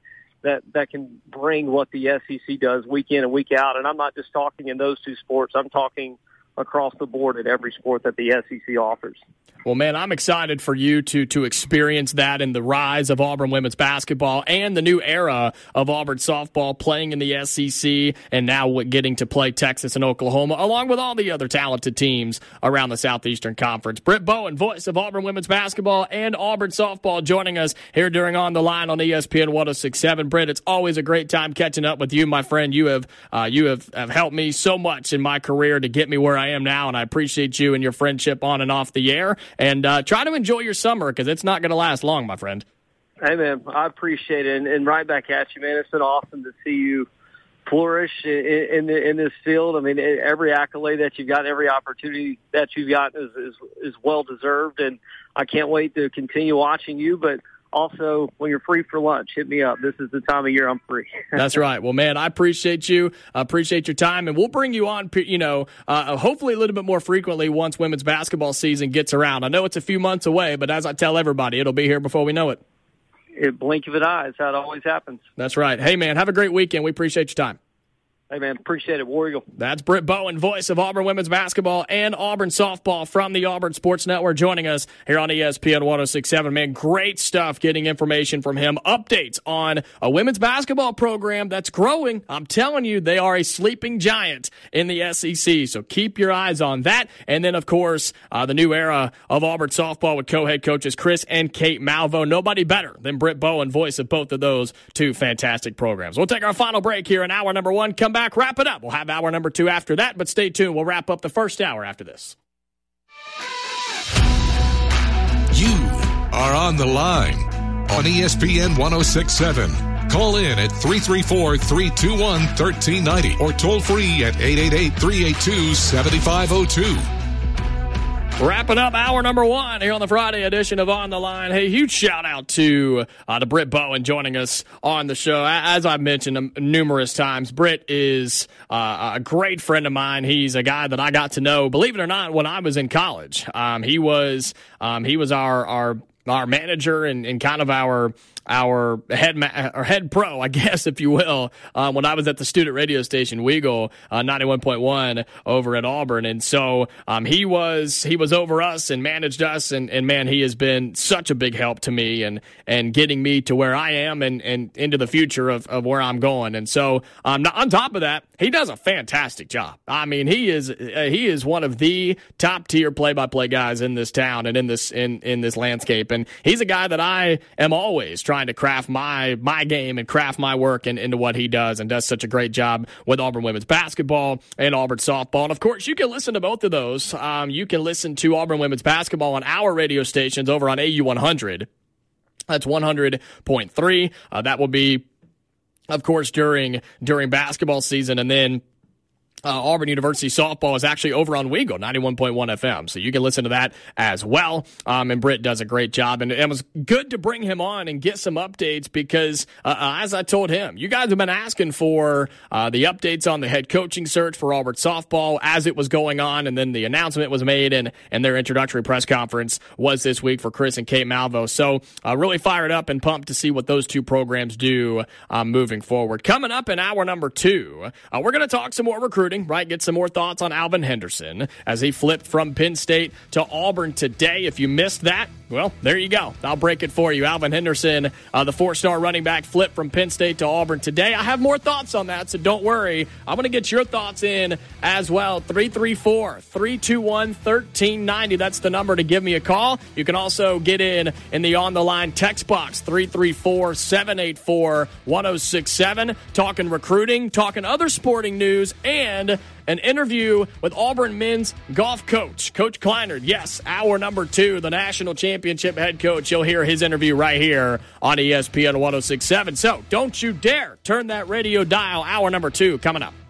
that can bring what the SEC does week in and week out. And I'm not just talking in those two sports. I'm talking across the board at every sport that the SEC offers. Well, man, I'm excited for you to experience that and the rise of Auburn women's basketball and the new era of Auburn softball playing in the SEC and now getting to play Texas and Oklahoma, along with all the other talented teams around the Southeastern Conference. Britt Bowen, voice of Auburn women's basketball and Auburn softball, joining us here during On the Line on ESPN 106.7. Britt, it's always a great time catching up with you, my friend. You have helped me so much in my career to get me where I am now, and I appreciate you and your friendship on and off the air. And try to enjoy your summer, because it's not going to last long, my friend. Hey, man, I appreciate it. And right back at you, man. It's been awesome to see you flourish in this field. I mean, every accolade that you've got, every opportunity that you've got is well-deserved. And I can't wait to continue watching you. But also, when you're free for lunch, hit me up. This is the time of year I'm free. That's right. Well, man, I appreciate you. I appreciate your time. And we'll bring you on, hopefully a little bit more frequently once women's basketball season gets around. I know it's a few months away, but as I tell everybody, it'll be here before we know it. Blink of an eye. That's how it always happens. That's right. Hey, man, have a great weekend. We appreciate your time. Hey, man, appreciate it. War Eagle. That's Britt Bowen, voice of Auburn women's basketball and Auburn softball from the Auburn Sports Network, joining us here on ESPN 106.7. Man, great stuff getting information from him. Updates on a women's basketball program that's growing. I'm telling you, they are a sleeping giant in the SEC, so keep your eyes on that. And then, of course, the new era of Auburn softball with co-head coaches Chris and Kate Malvo. Nobody better than Britt Bowen, voice of both of those two fantastic programs. We'll take our final break here in hour number 1. Come back. Wrap it up. We'll have hour number 2 after that, but stay tuned. We'll wrap up the first hour after this. You are on the line on ESPN 106.7. Call in at 334-321-1390 or toll free at 888-382-7502. Wrapping up hour number one here on the Friday edition of On the Line. Hey, huge shout out to Britt Bowen joining us on the show. As I've mentioned numerous times, Britt is a great friend of mine. He's a guy that I got to know, believe it or not, when I was in college. He was our manager and kind of our head pro, I guess, if you will, when I was at the student radio station Weagle 91.1 over at Auburn. And so he was over us and managed us, and man, he has been such a big help to me and getting me to where I am and into the future of where I'm going. And so on top of that, he does a fantastic job. I mean, he is one of the top tier play-by-play guys in this town and in this landscape. And he's a guy that I am always trying to craft my game and craft my work into what he does, and does such a great job with Auburn women's basketball and Auburn softball. And of course, you can listen to both of those. You can listen to Auburn women's basketball on our radio stations over on AU 100. That's 100.3. That will be, of course, during basketball season, and then Auburn University softball is actually over on Weagle 91.1 FM, so you can listen to that as well. And Britt does a great job, and it was good to bring him on and get some updates because, as I told him, you guys have been asking for the updates on the head coaching search for Auburn softball as it was going on, and then the announcement was made, and their introductory press conference was this week for Chris and Kate Malvo. So really fired up and pumped to see what those two programs do moving forward. Coming up in hour number two, we're going to talk some more recruiting. Right, get some more thoughts on Alvin Henderson as he flipped from Penn State to Auburn today. If you missed that, well, there you go. I'll break it for you. Alvin Henderson, the four-star running back, flipped from Penn State to Auburn today. I have more thoughts on that, so don't worry. I'm going to get your thoughts in as well. 334-321-1390. That's the number to give me a call. You can also get in the On the Line text box, 334-784-1067. Talking recruiting, talking other sporting news, and an interview with Auburn men's golf coach, Coach Kleinert. Yes, hour number two, the national championship head coach. You'll hear his interview right here on ESPN 106.7. So don't you dare turn that radio dial. Hour number two coming up.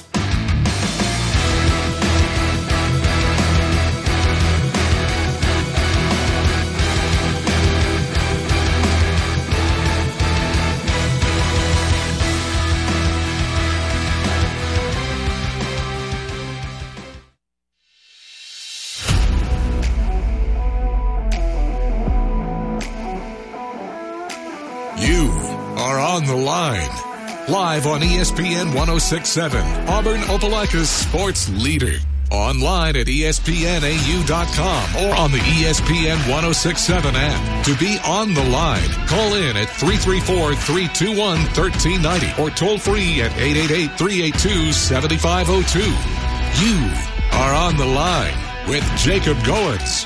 On the Line, live on ESPN 106.7, Auburn Opelika's sports leader. Online at ESPNAU.com or on the ESPN 106.7 app. To be on the line, call in at 334-321-1390 or toll free at 888-382-7502. You are on the line with Jacob Goins.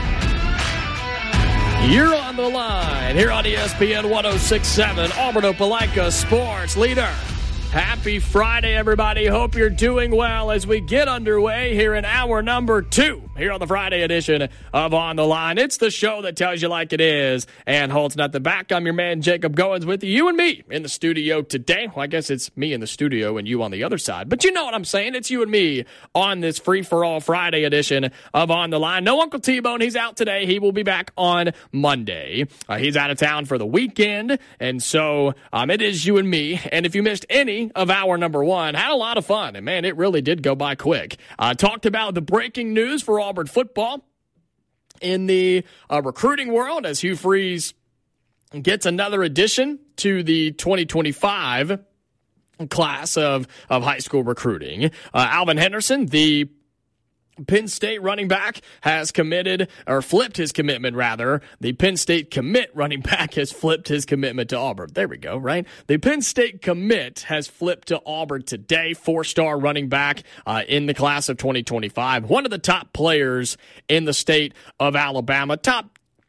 You're on the line here on ESPN 106.7, Auburn Opelika sports leader. Happy Friday, everybody. Hope you're doing well as we get underway here in hour number two here on the Friday edition of On the Line. It's the show that tells you like it is and holds nothing back. I'm your man, Jacob Goins, with you and me in the studio today. Well, I guess it's me in the studio and you on the other side, but you know what I'm saying. It's you and me on this free-for-all Friday edition of On the Line. No Uncle T-Bone. He's out today. He will be back on Monday. He's out of town for the weekend, and so it is you and me. And if you missed any of hour number one, had a lot of fun, and man, it really did go by quick. Talked about the breaking news for Auburn football in the recruiting world as Hugh Freeze gets another addition to the 2025 class of high school recruiting. Alvin Henderson, the Penn State running back, has committed, or flipped his commitment, rather. The Penn State commit running back has flipped his commitment to Auburn. There we go, right? The Penn State commit has flipped to Auburn today. Four-star running back in the class of 2025. One of the top players in the state of Alabama. Top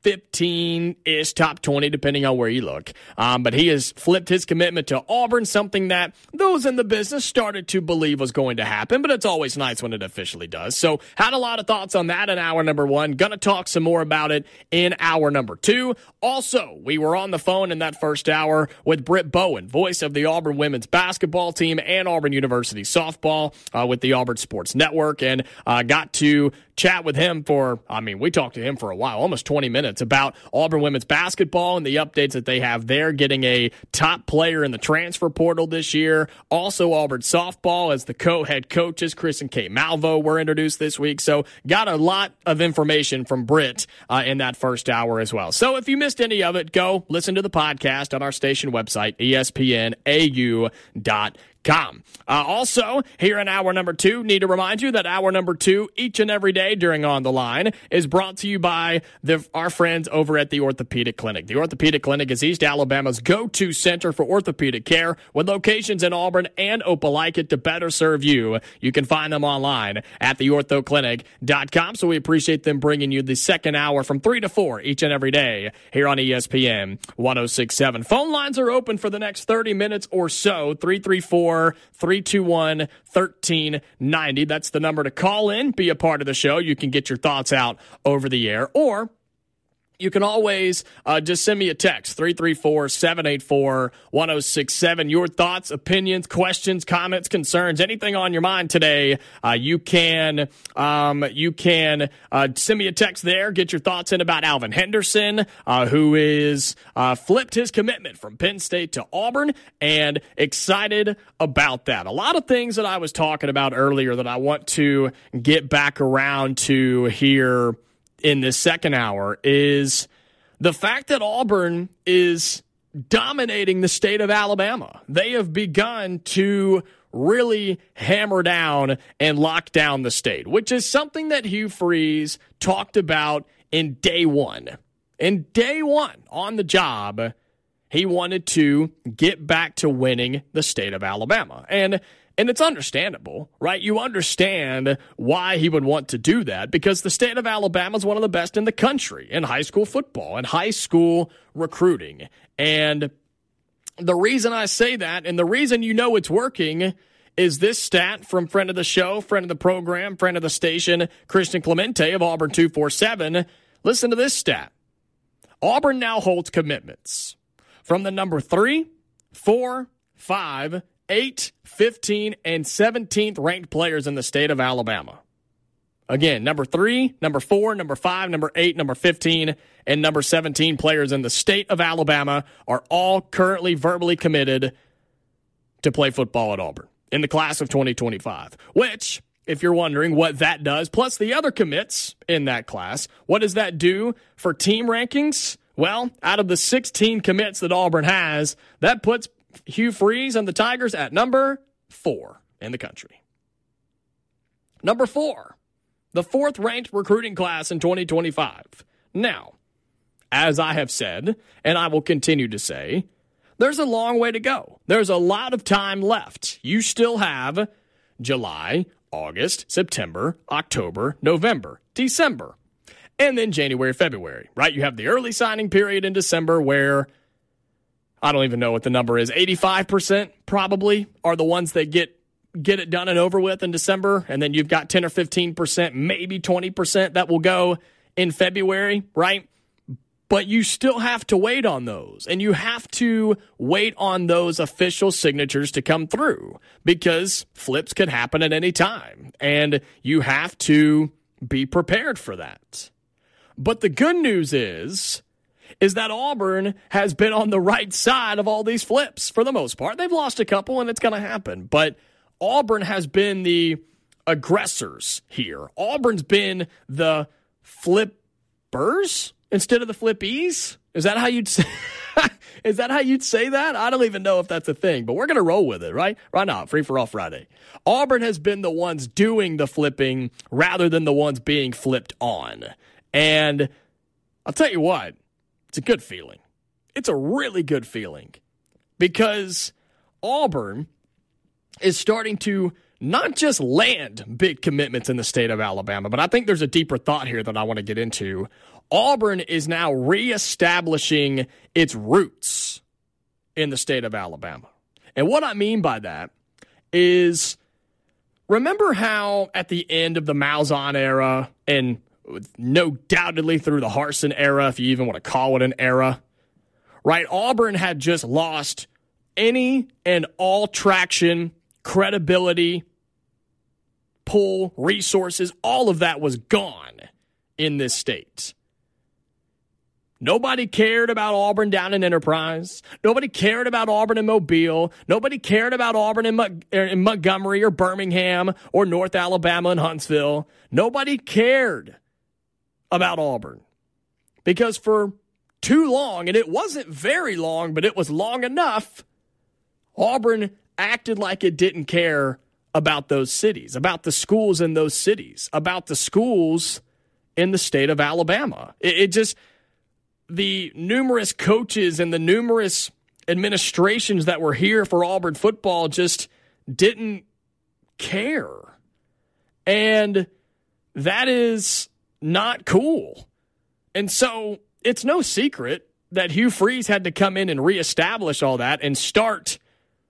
15-ish, top 20, depending on where you look. But he has flipped his commitment to Auburn, something that those in the business started to believe was going to happen, but it's always nice when it officially does. So had a lot of thoughts on that in hour number 1. Gonna talk some more about it in hour number 2. Also, we were on the phone in that first hour with Britt Bowen, voice of the Auburn women's basketball team and Auburn University softball with the Auburn Sports Network, and got to chat with him we talked to him for a while, almost 20 minutes, about Auburn women's basketball and the updates that they have there, getting a top player in the transfer portal this year. Also, Auburn softball, as the co-head coaches, Chris and Kate Malvo, were introduced this week. So got a lot of information from Britt in that first hour as well. So if you missed any of it, go listen to the podcast on our station website, espnau.com. Also, here in hour number 2, need to remind you that hour number 2, each and every day during On the Line, is brought to you by our friends over at the Orthopedic Clinic. The Orthopedic Clinic is East Alabama's go-to center for orthopedic care, with locations in Auburn and Opelika to better serve you. You can find them online at theorthoclinic.com. So we appreciate them bringing you the second hour from 3 to 4 each and every day here on ESPN 106.7. Phone lines are open for the next 30 minutes or so. 334-321-1390. That's the number to call in, be a part of the show. You can get your thoughts out over the air, or you can always just send me a text, 334-784-1067. Your thoughts, opinions, questions, comments, concerns, anything on your mind today, you can send me a text there. Get your thoughts in about Alvin Henderson, who is flipped his commitment from Penn State to Auburn, and excited about that. A lot of things that I was talking about earlier that I want to get back around to here in this second hour is the fact that Auburn is dominating the state of Alabama. They have begun to really hammer down and lock down the state, which is something that Hugh Freeze talked about in day one. In day one on the job, he wanted to get back to winning the state of Alabama. And it's understandable, right? You understand why he would want to do that, because the state of Alabama is one of the best in the country in high school football and high school recruiting. And the reason I say that, and the reason you know it's working, is this stat from friend of the show, friend of the program, friend of the station, Christian Clemente of Auburn 247. Listen to this stat. Auburn now holds commitments from the number 3, 4, 5, 8, 15, and 17th ranked players in the state of Alabama. Again, number 3, number 4, number 5, number 8, number 15, and number 17 players in the state of Alabama are all currently verbally committed to play football at Auburn in the class of 2025, which, if you're wondering what that does, plus the other commits in that class, what does that do for team rankings? Well, out of the 16 commits that Auburn has, that puts Hugh Freeze and the Tigers at number 4 in the country. Number 4, the 4th ranked recruiting class in 2025. Now, as I have said, and I will continue to say, there's a long way to go. There's a lot of time left. You still have July, August, September, October, November, December, and then January, February, right? You have the early signing period in December where I don't even know what the number is. 85% probably are the ones that get it done and over with in December. And then you've got 10 or 15%, maybe 20% that will go in February, right? But you still have to wait on those. And you have to wait on those official signatures to come through, because flips could happen at any time. And you have to be prepared for that. But the good news is that Auburn has been on the right side of all these flips for the most part. They've lost a couple, and it's going to happen. But Auburn has been the aggressors here. Auburn's been the flippers instead of the flippies. Is that how you'd say? Is that how you'd say that? I don't even know if that's a thing, but we're going to roll with it, right? Right now, Free for All Friday. Auburn has been the ones doing the flipping rather than the ones being flipped on. And I'll tell you what, it's a good feeling. It's a really good feeling, because Auburn is starting to not just land big commitments in the state of Alabama, but I think there's a deeper thought here that I want to get into. Auburn is now reestablishing its roots in the state of Alabama. And what I mean by that is, remember how at the end of the Malzahn era, and no doubtedly through the Harsin era, if you even want to call it an era, right? Auburn had just lost any and all traction, credibility, pull, resources, all of that was gone in this state. Nobody cared about Auburn down in Enterprise. Nobody cared about Auburn in Mobile. Nobody cared about Auburn in Montgomery or Birmingham or North Alabama and Huntsville. Nobody cared about Auburn because for too long, and it wasn't very long, but it was long enough, Auburn acted like it didn't care about those cities, about the schools in those cities, about the schools in the state of Alabama. It just... The numerous coaches and the numerous administrations that were here for Auburn football just didn't care. And that is not cool. And so it's no secret that Hugh Freeze had to come in and reestablish all that and start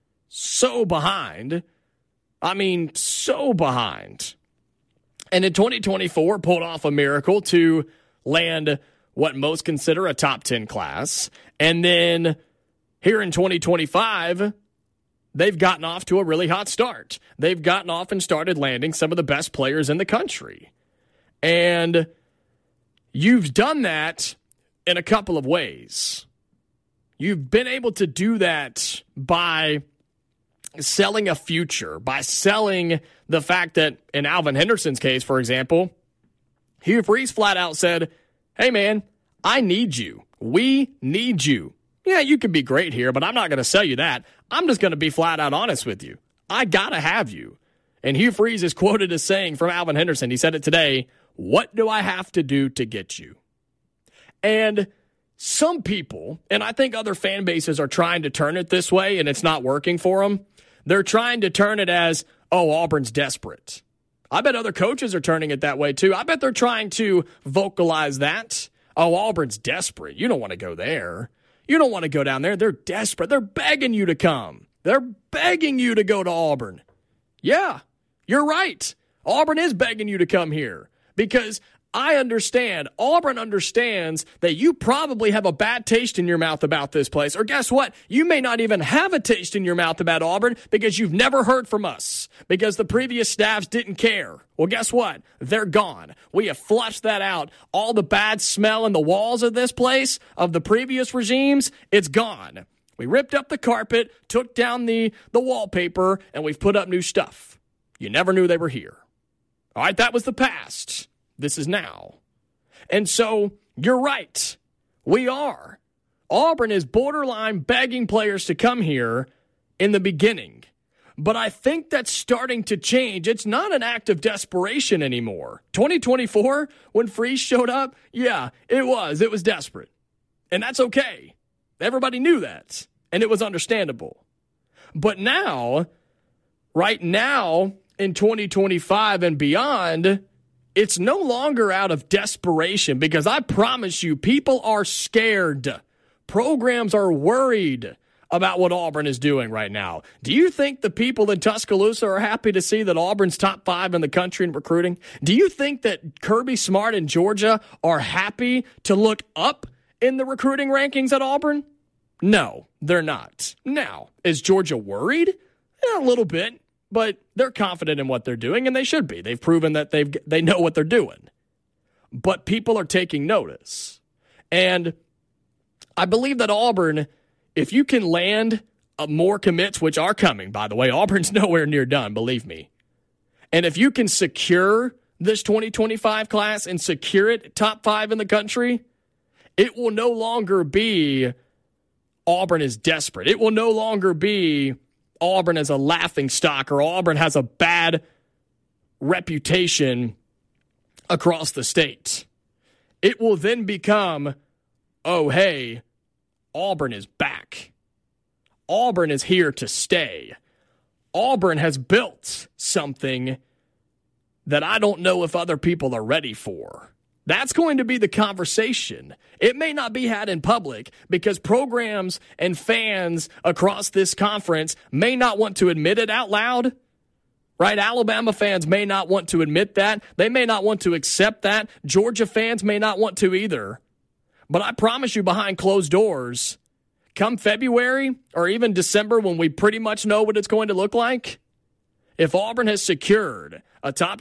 so behind. I mean, so behind. And in 2024, pulled off a miracle to land what most consider a top 10 class. And then here in 2025, they've gotten off to a really hot start. They've gotten off and started landing some of the best players in the country. And you've done that in a couple of ways. You've been able to do that by selling a future, by selling the fact that in Alvin Henderson's case, for example, Hugh Freeze flat out said, hey, man, I need you. We need you. Yeah, you can be great here, but I'm not going to sell you that. I'm just going to be flat out honest with you. I got to have you. And Hugh Freeze is quoted as saying from Alvin Henderson, he said it today, what do I have to do to get you? And some people, and I think other fan bases are trying to turn it this way, and it's not working for them. They're trying to turn it as, oh, Auburn's desperate. I bet other coaches are turning it that way, too. I bet they're trying to vocalize that. Oh, Auburn's desperate. You don't want to go there. You don't want to go down there. They're desperate. They're begging you to come. They're begging you to go to Auburn. Yeah, you're right. Auburn is begging you to come here because I understand. Auburn understands that you probably have a bad taste in your mouth about this place. Or guess what? You may not even have a taste in your mouth about Auburn because you've never heard from us because the previous staffs didn't care. Well, guess what? They're gone. We have flushed that out. All the bad smell in the walls of this place, of the previous regimes, it's gone. We ripped up the carpet, took down the wallpaper, and we've put up new stuff. You never knew they were here. All right, that was the past. This is now. And so, you're right. We are. Auburn is borderline begging players to come here in the beginning. But I think that's starting to change. It's not an act of desperation anymore. 2024, when Freeze showed up, yeah, it was. It was desperate. And that's okay. Everybody knew that. And it was understandable. But now, right now, in 2025 and beyond, it's no longer out of desperation because I promise you, people are scared. Programs are worried about what Auburn is doing right now. Do you think the people in Tuscaloosa are happy to see that Auburn's top 5 in the country in recruiting? Do you think that Kirby Smart and Georgia are happy to look up in the recruiting rankings at Auburn? No, they're not. Now, is Georgia worried? A little bit. But they're confident in what they're doing, and they should be. They've proven that they know what they're doing. But people are taking notice. And I believe that Auburn, if you can land more commits, which are coming, by the way, Auburn's nowhere near done, believe me. And if you can secure this 2025 class and secure it top 5 in the country, it will no longer be Auburn is desperate. It will no longer be Auburn as a laughing stock or Auburn has a bad reputation across the state. It will then become, oh, hey, Auburn is back. Auburn is here to stay. Auburn has built something that I don't know if other people are ready for. That's going to be the conversation. It may not be had in public because programs and fans across this conference may not want to admit it out loud. Right? Alabama fans may not want to admit that. They may not want to accept that. Georgia fans may not want to either. But I promise you, behind closed doors, come February or even December when we pretty much know what it's going to look like, if Auburn has secured a top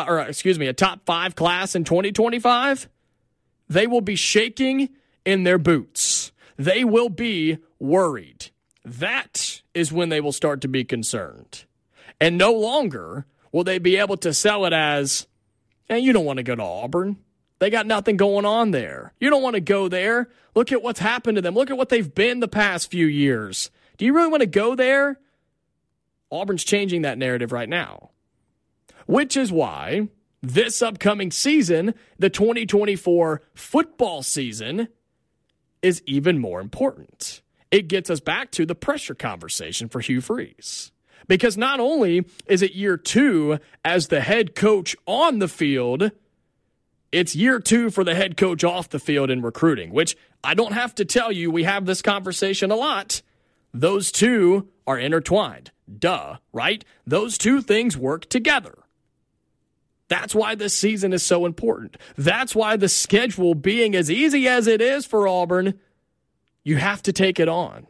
5 class in 2025, they will be shaking in their boots. They will be worried. That is when they will start to be concerned. And no longer will they be able to sell it as, hey, you don't want to go to Auburn. They got nothing going on there. You don't want to go there. Look at what's happened to them. Look at what they've been the past few years. Do you really want to go there? Auburn's changing that narrative right now. Which is why this upcoming season, the 2024 football season, is even more important. It gets us back to the pressure conversation for Hugh Freeze. Because not only is it year 2 as the head coach on the field, it's year 2 for the head coach off the field in recruiting, which I don't have to tell you, we have this conversation a lot. Those two are intertwined. Duh, right? Those two things work together. That's why this season is so important. That's why the schedule being as easy as it is for Auburn, you have to take it on.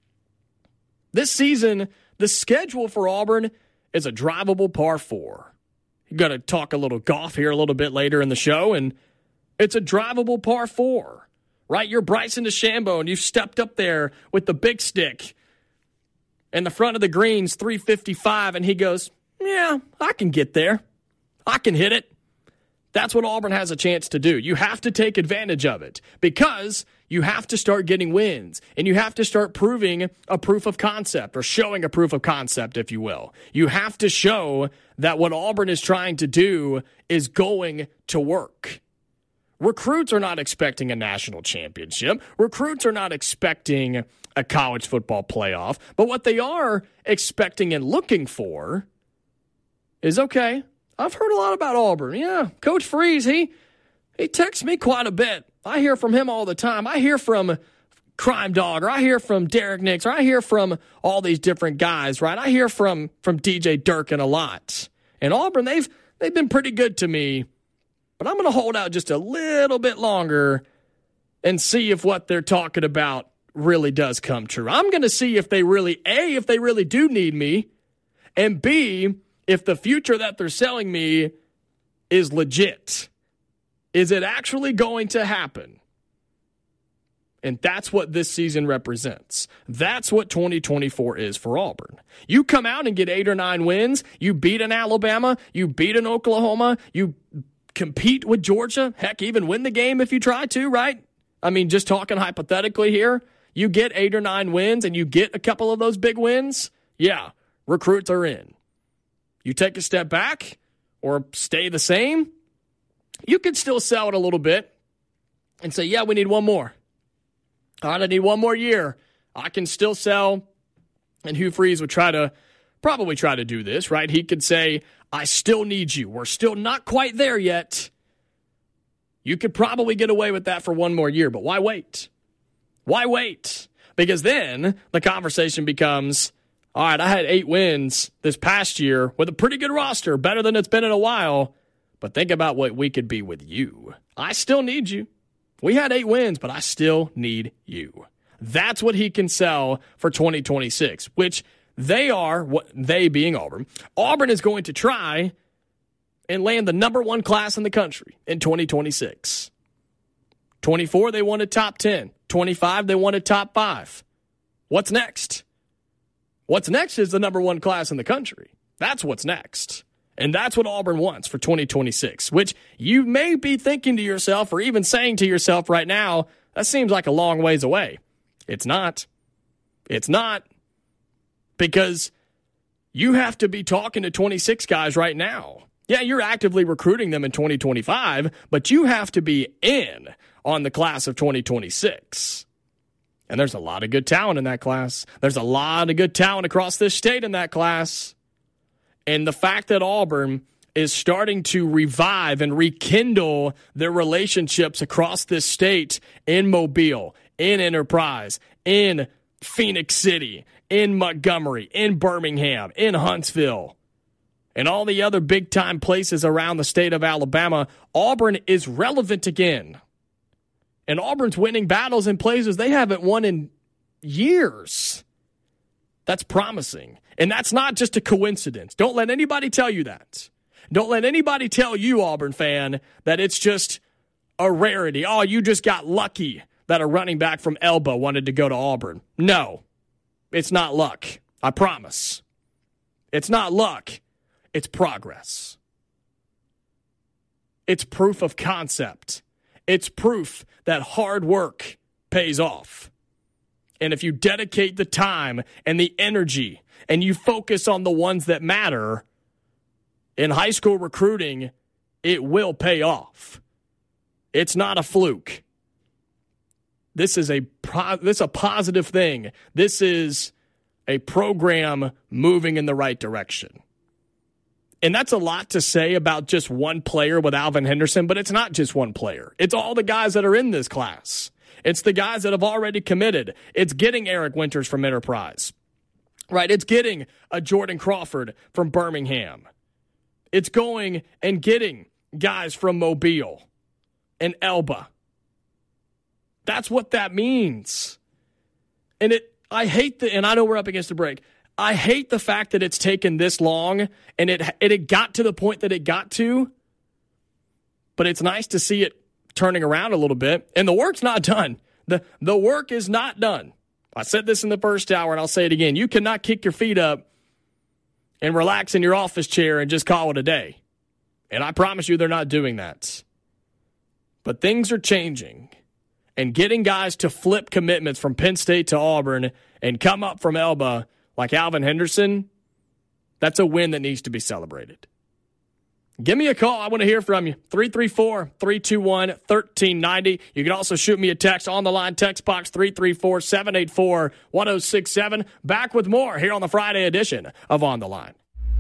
This season, the schedule for Auburn is a drivable par 4. You're going to talk a little golf here a little bit later in the show, and it's a drivable par 4, right? You're Bryson DeChambeau, and you've stepped up there with the big stick, and the front of the green's 355, and he goes, yeah, I can get there. I can hit it. That's what Auburn has a chance to do. You have to take advantage of it because you have to start getting wins, and you have to start proving a proof of concept or showing a proof of concept, if you will. You have to show that what Auburn is trying to do is going to work. Recruits are not expecting a national championship. Recruits are not expecting a college football playoff. But what they are expecting and looking for is, okay, I've heard a lot about Auburn. Yeah, Coach Freeze, he texts me quite a bit. I hear from him all the time. I hear from Crime Dog, or I hear from Derek Nix, or I hear from all these different guys, right? I hear from DJ Durkin a lot. And Auburn, they've been pretty good to me, but I'm going to hold out just a little bit longer and see if what they're talking about really does come true. I'm going to see if they really, A, if they really do need me, and B, if the future that they're selling me is legit. Is it actually going to happen? And that's what this season represents. That's what 2024 is for Auburn. You come out and get 8 or 9 wins. You beat an Alabama. You beat an Oklahoma. You compete with Georgia. Heck, even win the game if you try to, right? I mean, just talking hypothetically here. You get 8 or 9 wins and you get a couple of those big wins. Yeah, recruits are in. You take a step back or stay the same, you could still sell it a little bit and say, yeah, we need one more. All right, I need one more year. I can still sell. And Hugh Freeze would probably try to do this, right? He could say, I still need you. We're still not quite there yet. You could probably get away with that for one more year, but why wait? Why wait? Because then the conversation becomes, all right, I had 8 wins this past year with a pretty good roster, better than it's been in a while. But think about what we could be with you. I still need you. We had 8 wins, but I still need you. That's what he can sell for 2026, which they being Auburn. Auburn is going to try and land the number 1 class in the country in 2026. 24, they wanted top 10. 25, they wanted top 5. What's next? What's next is the number 1 class in the country. That's what's next. And that's what Auburn wants for 2026, which you may be thinking to yourself or even saying to yourself right now, that seems like a long ways away. It's not. It's not. Because you have to be talking to 26 guys right now. Yeah, you're actively recruiting them in 2025, but you have to be in on the class of 2026. And there's a lot of good talent in that class. There's a lot of good talent across this state in that class. And the fact that Auburn is starting to revive and rekindle their relationships across this state in Mobile, in Enterprise, in Phoenix City, in Montgomery, in Birmingham, in Huntsville, and all the other big-time places around the state of Alabama. Auburn is relevant again. And Auburn's winning battles in places they haven't won in years. That's promising. And that's not just a coincidence. Don't let anybody tell you that. Don't let anybody tell you, Auburn fan, that it's just a rarity. Oh, you just got lucky that a running back from Elba wanted to go to Auburn. No, it's not luck. I promise. It's not luck. It's progress. It's proof of concept. It's proof that hard work pays off. And if you dedicate the time and the energy and you focus on the ones that matter, in high school recruiting, it will pay off. It's not a fluke. This is a positive thing. This is a program moving in the right direction. And that's a lot to say about just one player with Alvin Henderson, but it's not just one player. It's all the guys that are in this class. It's the guys that have already committed. It's getting Eric Winters from Enterprise, right? It's getting a Jordan Crawford from Birmingham. It's going and getting guys from Mobile and Elba. That's what that means. And I hate and I know we're up against the break. I hate the fact that it's taken this long and it got to the point that it got to, but it's nice to see it turning around a little bit. And the work's not done. The work is not done. I said this in the first hour and I'll say it again. You cannot kick your feet up and relax in your office chair and just call it a day. And I promise you they're not doing that. But things are changing. And getting guys to flip commitments from Penn State to Auburn and come up from Elba like Alvin Henderson, that's a win that needs to be celebrated. Give me a call. I want to hear from you. 334-321-1390. You can also shoot me a text on the line. Text box 334-784-1067. Back with more here on the Friday edition of On the Line.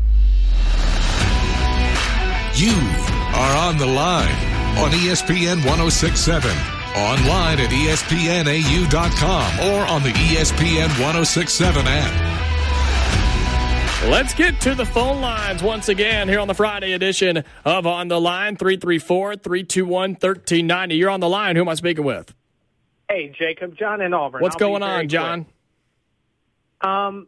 You are on the line on ESPN 106.7. Online at ESPNAU.com or on the ESPN 106.7 app. Let's get to the phone lines once again here on the Friday edition of On the Line. 334-321-1390. You're on the line. Who am I speaking with? Hey, Jacob. John in Auburn. What's going on, John? I'm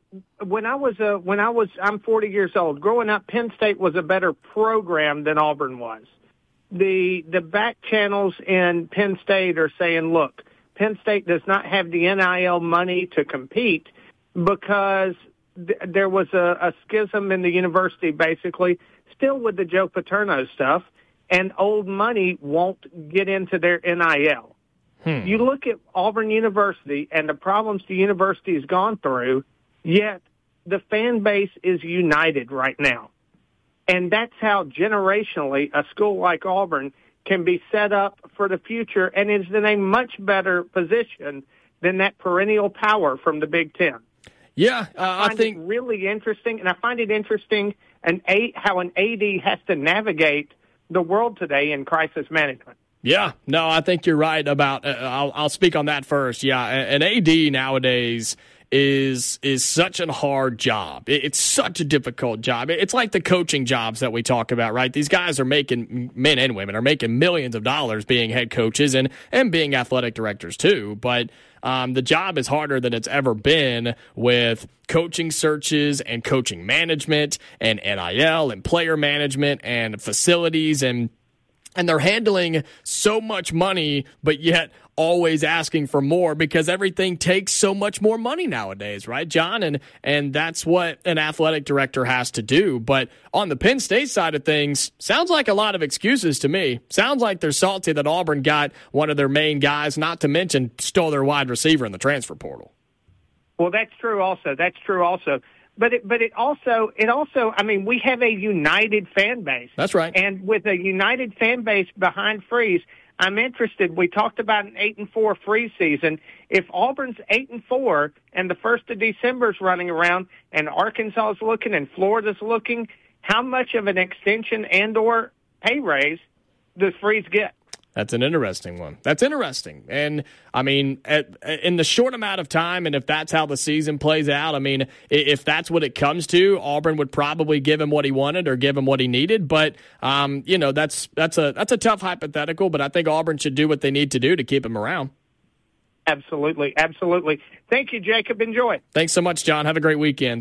40 years old. Growing up, Penn State was a better program than Auburn was. The back channels in Penn State are saying, look, Penn State does not have the NIL money to compete because there was a schism in the university, basically, still with the Joe Paterno stuff, and old money won't get into their NIL. You look at Auburn University and the problems the university has gone through, yet the fan base is united right now. And that's how generationally a school like Auburn can be set up for the future and is in a much better position than that perennial power from the Big Ten. Yeah, I think it really interesting, and I find it interesting how an AD has to navigate the world today in crisis management. Yeah, no, I think you're right about. I'll speak on that first. Yeah, an AD nowadays is such a hard job. It's such a difficult job. It's like the coaching jobs that we talk about, right? These guys are making, men and women are making millions of dollars being head coaches and being athletic directors too. But the job is harder than it's ever been with coaching searches and coaching management and NIL and player management and facilities and they're handling so much money, but yet always asking for more because everything takes so much more money nowadays, right, John? And that's what an athletic director has to do. But on the Penn State side of things, sounds like a lot of excuses to me. Sounds like they're salty that Auburn got one of their main guys, not to mention stole their wide receiver in the transfer portal. Well, that's true also. But it also, I mean, we have a united fan base. That's right. And with a united fan base behind Freeze, I'm interested. We talked about an 8-4 Freeze season. If Auburn's 8-4 and the 1st of December is running around and Arkansas is looking and Florida's looking, how much of an extension and or pay raise does Freeze get? That's an interesting one. That's interesting. And, I mean, in the short amount of time, and if that's how the season plays out, I mean, if that's what it comes to, Auburn would probably give him what he wanted or give him what he needed. But, you know, that's a tough hypothetical, but I think Auburn should do what they need to do to keep him around. Absolutely. Absolutely. Thank you, Jacob. Enjoy. Thanks so much, John. Have a great weekend.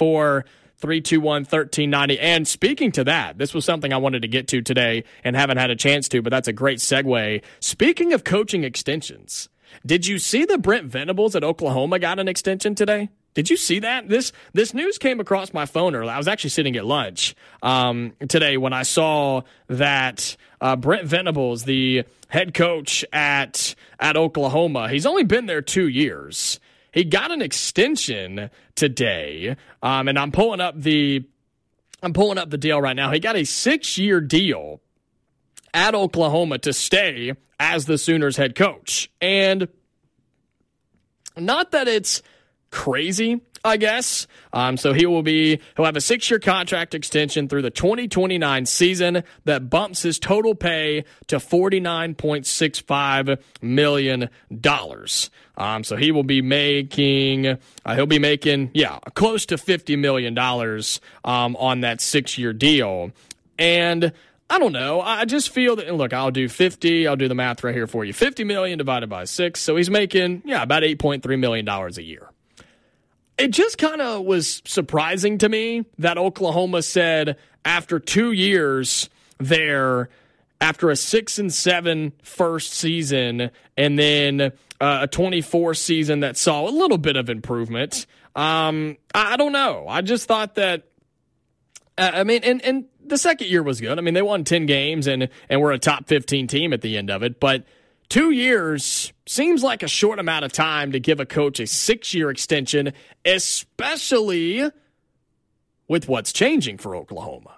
334-321-1390. And speaking to that, this was something I wanted to get to today and haven't had a chance to, but that's a great segue. Speaking of coaching extensions, did you see that Brent Venables at Oklahoma got an extension today? Did you see that? This news came across my phone earlier. I was actually sitting at lunch today when I saw that Brent Venables, the head coach at Oklahoma, he's only been there 2 years. He got an extension today, and I'm pulling up the deal right now. He got a 6-year deal at Oklahoma to stay as the Sooners head coach. And not that it's crazy, I guess. So he'll have a 6-year contract extension through the 2029 season that bumps his total pay to $49.65 million. So he will be making, close to $50 million on that 6-year deal. And I don't know. I just feel that, look, I'll do the math right here for you. $50 million divided by 6. So he's making, about $8.3 million a year. It just kind of was surprising to me that Oklahoma said after 2 years there, after a 6-7 first season and then a 24 season that saw a little bit of improvement. I don't know. I just thought that, and the second year was good. I mean, they won 10 games and were a top 15 team at the end of it, but 2 years seems like a short amount of time to give a coach a 6-year extension, especially with what's changing for Oklahoma.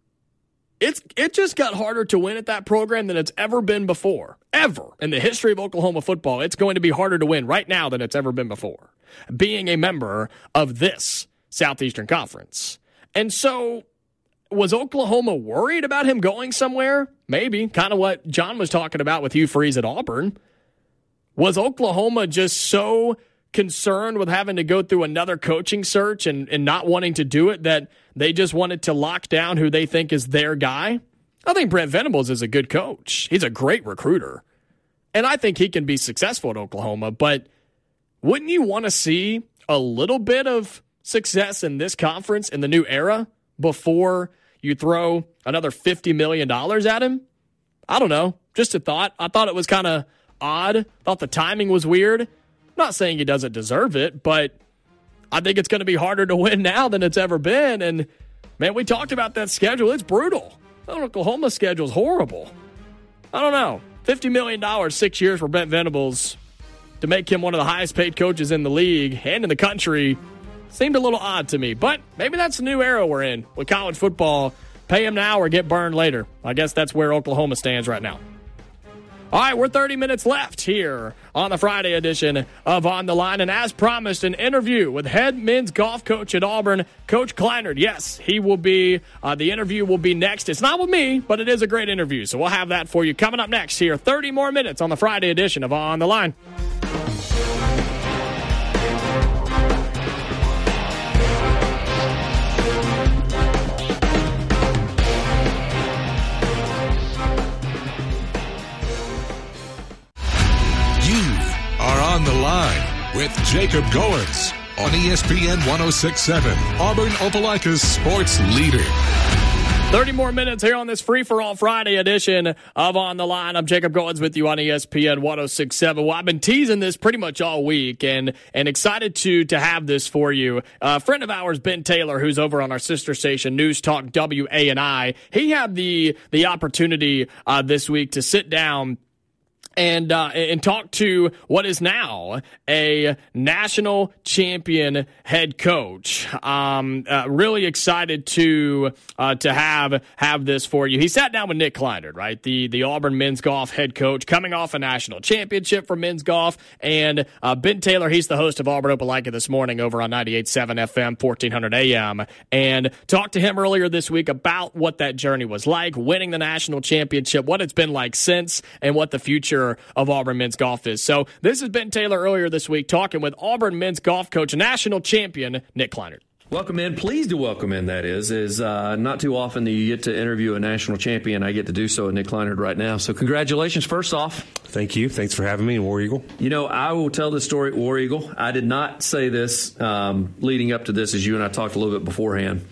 It just got harder to win at that program than it's ever been before. Ever. In the history of Oklahoma football, it's going to be harder to win right now than it's ever been before, being a member of this Southeastern Conference. And so, was Oklahoma worried about him going somewhere? Maybe. Kind of what John was talking about with Hugh Freeze at Auburn. Was Oklahoma just so concerned with having to go through another coaching search and not wanting to do it that they just wanted to lock down who they think is their guy? I think Brent Venables is a good coach. He's a great recruiter. And I think he can be successful at Oklahoma. But wouldn't you want to see a little bit of success in this conference in the new era before you throw another $50 million at him? I don't know. Just a thought. I thought it was kind of odd. Thought the timing was weird. I'm not saying he doesn't deserve it, but I think it's going to be harder to win now than it's ever been. And, man, we talked about that schedule. It's brutal. The Oklahoma schedule is horrible. I don't know. $50 million, 6 years for Brent Venables to make him one of the highest paid coaches in the league and in the country seemed a little odd to me, but maybe that's the new era we're in with college football. Pay him now or get burned later. I guess that's where Oklahoma stands right now. All right, we're 30 minutes left here on the Friday edition of On the Line. And as promised, an interview with head men's golf coach at Auburn, Coach Kleinert. Yes, he will be, the interview will be next. It's not with me, but it is a great interview. So we'll have that for you coming up next here. 30 more minutes on the Friday edition of On the Line. On the Line with Jacob Goins on ESPN 106.7, Auburn Opelika's sports leader. 30 more minutes here on this free-for-all Friday edition of On the Line. I'm Jacob Goins with you on ESPN 106.7. Well, I've been teasing this pretty much all week and excited to have this for you. A friend of ours, Ben Taylor, who's over on our sister station, News Talk WANI, he had the opportunity this week to sit down and talk to what is now a national champion head coach. Really excited to have this for you. He sat down with Nick Kleinert, right? The Auburn men's golf head coach, coming off a national championship for men's golf, and Ben Taylor. He's the host of Auburn Opelika this morning over on 98.7 FM, 1400 AM, and talked to him earlier this week about what that journey was like, winning the national championship, what it's been like since, and what the future of Auburn men's golf is. So this has Ben Taylor earlier this week talking with Auburn men's golf coach, national champion Nick Kleinert. Welcome in. Pleased to welcome in, that is not too often that you get to interview a national champion. I get to do so with Nick Kleinert right now. So congratulations, first off. Thank you. Thanks for having me in War Eagle. You know, I will tell this story at War Eagle. I did not say this leading up to this, as you and I talked a little bit beforehand.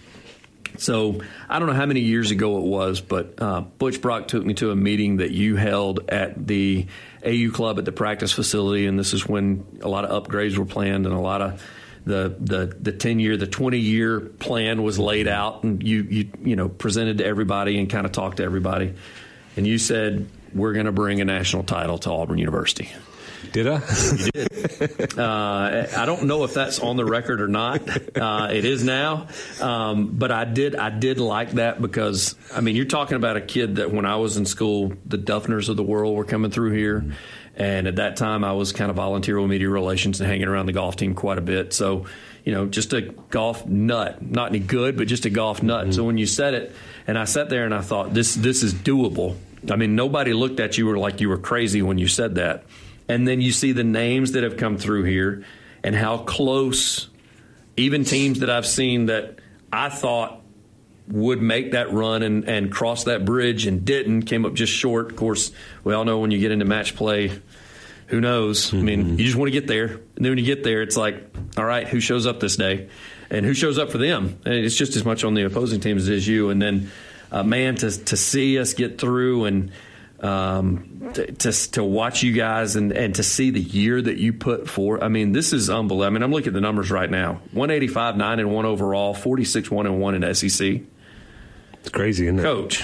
So I don't know how many years ago it was, but Butch Brock took me to a meeting that you held at the AU Club at the practice facility, and this is when a lot of upgrades were planned and a lot of the 10-year, the 20-year plan was laid out, and you presented to everybody and kind of talked to everybody. And you said, we're going to bring a national title to Auburn University. Did I? You did. I don't know if that's on the record or not. It is now. But I did like that because, I mean, you're talking about a kid that when I was in school, the Duffners of the world were coming through here. And at that time, I was kind of volunteer with media relations and hanging around the golf team quite a bit. So, just a golf nut. Not any good, but just a golf nut. Mm-hmm. So when you said it, and I sat there and I thought, this is doable. I mean, nobody looked at you like you were crazy when you said that. And then you see the names that have come through here and how close, even teams that I've seen that I thought would make that run and cross that bridge and didn't, came up just short. Of course, we all know when you get into match play, who knows? Mm-hmm. I mean, you just want to get there. And then when you get there, it's like, all right, who shows up this day? And who shows up for them? And it's just as much on the opposing team as it is you. And then, to see us get through and to watch you guys and to see the year that you put forth. I mean, this is unbelievable. I mean, I'm looking at the numbers right now. 185, 9-1 overall, 46, 1-1 in SEC. It's crazy, isn't it? Coach,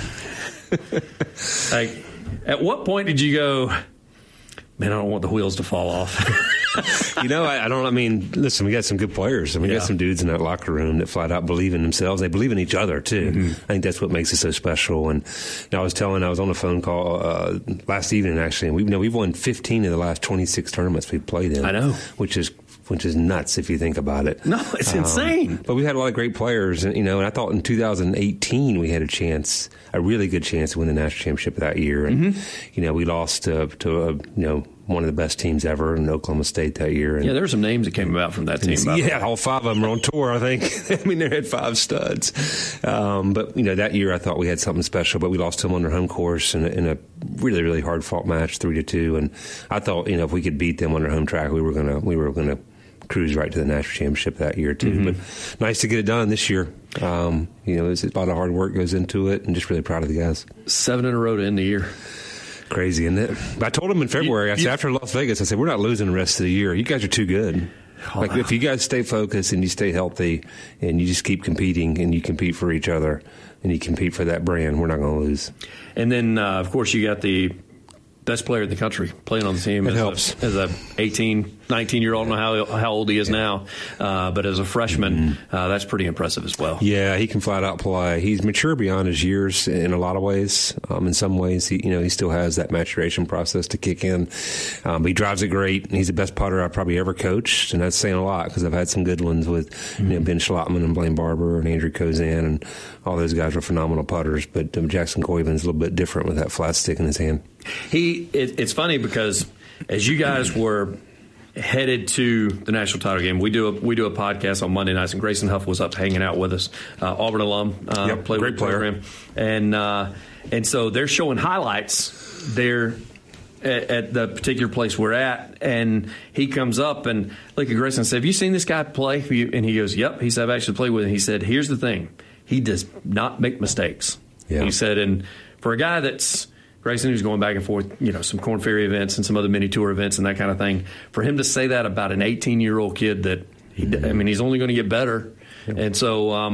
like, at what point did you go, man, I don't want the wheels to fall off? I don't. I mean, listen, we got some good players. I mean, we got some dudes in that locker room that flat out believe in themselves. They believe in each other, too. Mm-hmm. I think that's what makes it so special. And I was on a phone call last evening, actually, and we've won 15 of the last 26 tournaments we've played in. I know. Which is nuts if you think about it. No, it's insane. But we had a lot of great players, and I thought in 2018 we had a really good chance to win the national championship that year. And we lost to one of the best teams ever in Oklahoma State that year. And there were some names that came about from that team. All 5 of them were on tour, I think. I mean, they had 5 studs. But that year I thought we had something special, but we lost to them on their home course in a really, really hard-fought match, 3-2. And I thought, if we could beat them on their home track, we were gonna cruise right to the national championship that year too. Mm-hmm. But nice to get it done this year. There's a lot of hard work goes into it, and just really proud of the guys. 7 in a row to end the year. Crazy, isn't it? But I told them in February, I said, after Las Vegas, I said, we're not losing the rest of the year. You guys are too good. If you guys stay focused and you stay healthy and you just keep competing and you compete for each other and you compete for that brand, we're not going to lose. And then, of course, you got the best player in the country playing on the team. It helps. As a 18, 19-year-old, I don't know how old he is now, but as a freshman, that's pretty impressive as well. Yeah, he can flat out play. He's mature beyond his years in a lot of ways. In some ways, he still has that maturation process to kick in. But he drives it great. He's the best putter I've probably ever coached, and that's saying a lot because I've had some good ones with Ben Schlottman and Blaine Barber and Andrew Kozan, and all those guys were phenomenal putters. But Jackson Coyvin's a little bit different with that flat stick in his hand. It's funny because as you guys were headed to the national title game, we do a podcast on Monday nights, and Grayson Huff was up hanging out with us, Auburn alum, played great player, and so they're showing highlights there at the particular place we're at, and he comes up and look at Grayson and said, "Have you seen this guy play?" And he goes, "Yep." He said, "I've actually played with him." He said, "Here's the thing, he does not make mistakes." Yeah. He said, and for a guy that's Grayson, who's going back and forth, some Korn Ferry events and some other mini tour events and that kind of thing, for him to say that about an 18-year-old kid that he's only going to get better. And so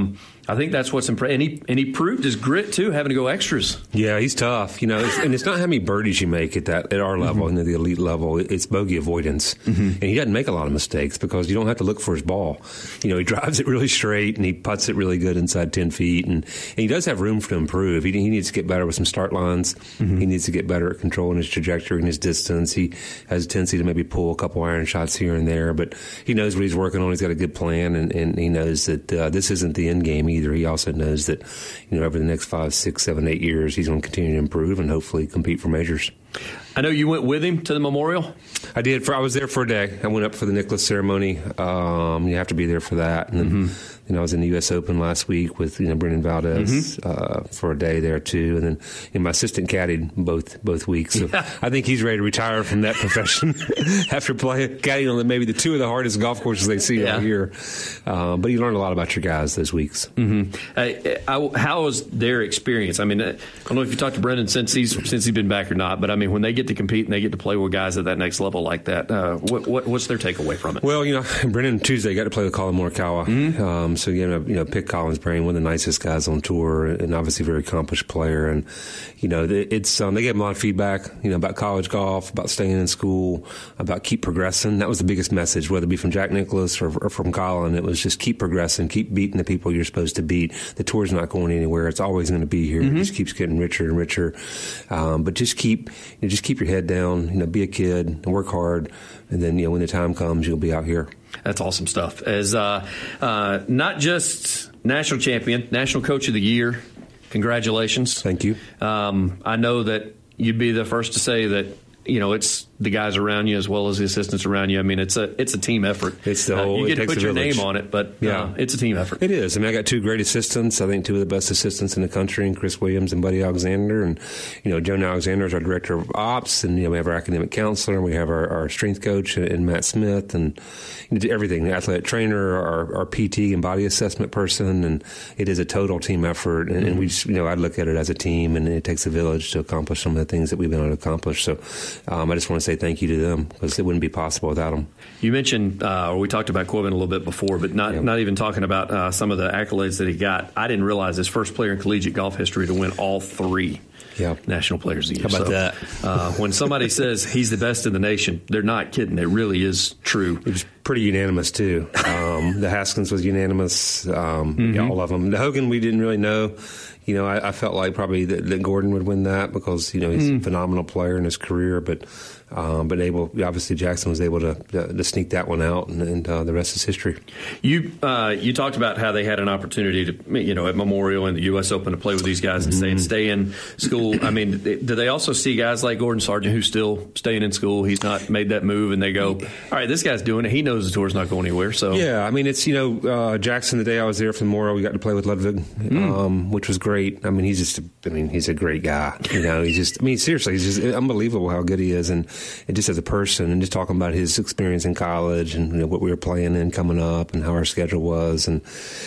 I think that's what's impressive. And he proved his grit, too, having to go extras. Yeah, he's tough. And it's not how many birdies you make at our level, Mm-hmm. the elite level. It's bogey avoidance. Mm-hmm. And he doesn't make a lot of mistakes because you don't have to look for his ball. He drives it really straight and he putts it really good inside 10 feet. And he does have room to improve. He needs to get better with some start lines. Mm-hmm. He needs to get better at controlling his trajectory and his distance. He has a tendency to maybe pull a couple iron shots here and there, but he knows what he's working on. He's got a good plan, and he knows that this isn't the end game either. He also knows that, over the next 5, 6, 7, 8 years, he's going to continue to improve and hopefully compete for majors. I know you went with him to the memorial. I did. I was there for a day. I went up for the Nicklaus ceremony. You have to be there for that. And then, I was in the U.S. Open last week with Brendan Valdez for a day there too. And then my assistant caddied both weeks. So I think he's ready to retire from that profession after caddying on maybe the two of the hardest golf courses they see all year. But you learn a lot about your guys those weeks. Mm-hmm. How was their experience? I mean, I don't know if you talked to Brendan since he's been back or not, but I mean, when they get to compete and they get to play with guys at that next level like that, what's their takeaway from it? Well, Brendan Tuesday got to play with Colin Morikawa. Mm-hmm. So pick Colin's brain, one of the nicest guys on tour, and obviously a very accomplished player. And it's they gave him a lot of feedback, about college golf, about staying in school, about keep progressing. That was the biggest message, whether it be from Jack Nicklaus or from Colin. It was just keep progressing, keep beating the people you're supposed to beat. The tour's not going anywhere; it's always going to be here. Mm-hmm. It just keeps getting richer and richer. But just keep your head down. Be a kid and work hard, and then when the time comes, you'll be out here. That's awesome stuff. As not just national champion, national coach of the year, congratulations. Thank you. I know that you'd be the first to say that, it's the guys around you as well as the assistants around you. I mean, it's a team effort. It's the whole. You get to put your village. name on it, but it's a team effort. It is. I mean, I got two great assistants. I think two of the best assistants in the country, and Chris Williams and Buddy Alexander. And Joan Alexander is our director of ops, and we have our academic counselor, and we have our strength coach and Matt Smith, and everything. The athletic trainer, our PT and body assessment person, and it is a total team effort. And we just, I look at it as a team, and it takes a village to accomplish some of the things that we've been able to accomplish. So I just want to say thank you to them because it wouldn't be possible without them. You mentioned, or we talked about Corbin a little bit before, but not even talking about some of the accolades that he got. I didn't realize his first player in collegiate golf history to win all three National Players of the Year. How about that? When somebody says he's the best in the nation, they're not kidding. It really is true. It was pretty unanimous, too. The Haskins was unanimous, all of them. The Hogan, we didn't really know. I felt like probably that Gordon would win that because, he's a phenomenal player in his career, but obviously Jackson was able to sneak that one out, and the rest is history. You talked about how they had an opportunity to, at Memorial and the U.S. Open to play with these guys and stay in school. I mean, do they also see guys like Gordon Sargent who's still staying in school? He's not made that move, and they go, all right, this guy's doing it. He knows the tour's not going anywhere. So yeah, I mean, it's Jackson. The day I was there for Memorial, we got to play with Ludwig, which was great. I mean, he's a great guy. Seriously, he's just unbelievable how good he is, and just as a person, and just talking about his experience in college and what we were playing in coming up and how our schedule was, and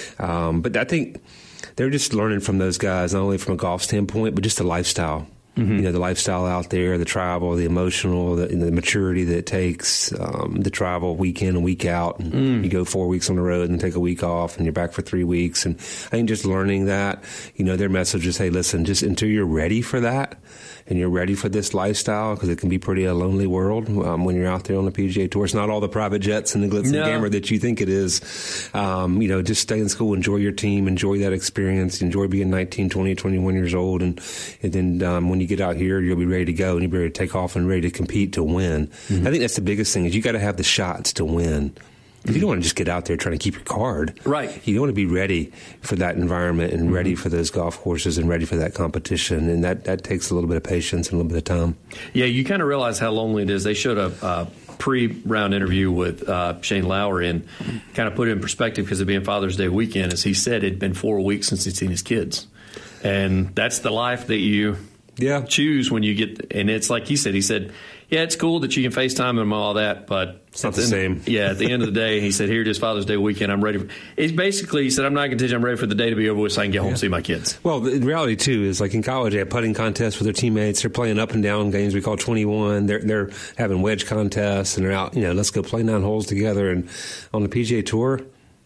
but I think they're just learning from those guys, not only from a golf standpoint, but just the lifestyle. The lifestyle out there, the travel, the emotional, the maturity that it takes, the travel week in and week out. And you go 4 weeks on the road and take a week off and you're back for 3 weeks. And I think just learning that, their message is, hey, listen, just until you're ready for that and you're ready for this lifestyle, because it can be pretty a lonely world when you're out there on the PGA Tour. It's not all the private jets and the glitz and glamour that you think it is. Just stay in school, enjoy your team, enjoy that experience, enjoy being 19, 20, 21 years old. And then when you get out here, you'll be ready to go and you'll be ready to take off and ready to compete to win. I think that's the biggest thing is you got to have the shots to win. You don't want to just get out there trying to keep your card. Right. You want to be ready for that environment and ready for those golf courses and ready for that competition. And that takes a little bit of patience and a little bit of time. Yeah, you kind of realize how lonely it is. They showed a pre-round interview with Shane Lowry and kind of put it in perspective because of being Father's Day weekend. As he said, it'd been 4 weeks since he'd seen his kids. And that's the life that you choose when you get – and it's like he said, yeah, it's cool that you can FaceTime him and all that, but it's not the same. Yeah, at the end of the day, he said, here it is, Father's Day weekend. I'm ready. He said, I'm not going to tell you I'm ready for the day to be over with so I can get home and see my kids. Well, the reality, too, is like in college, they have putting contests with their teammates. They're playing up and down games we call 21. They're having wedge contests, and they're out, let's go play 9 holes together. And on the PGA Tour,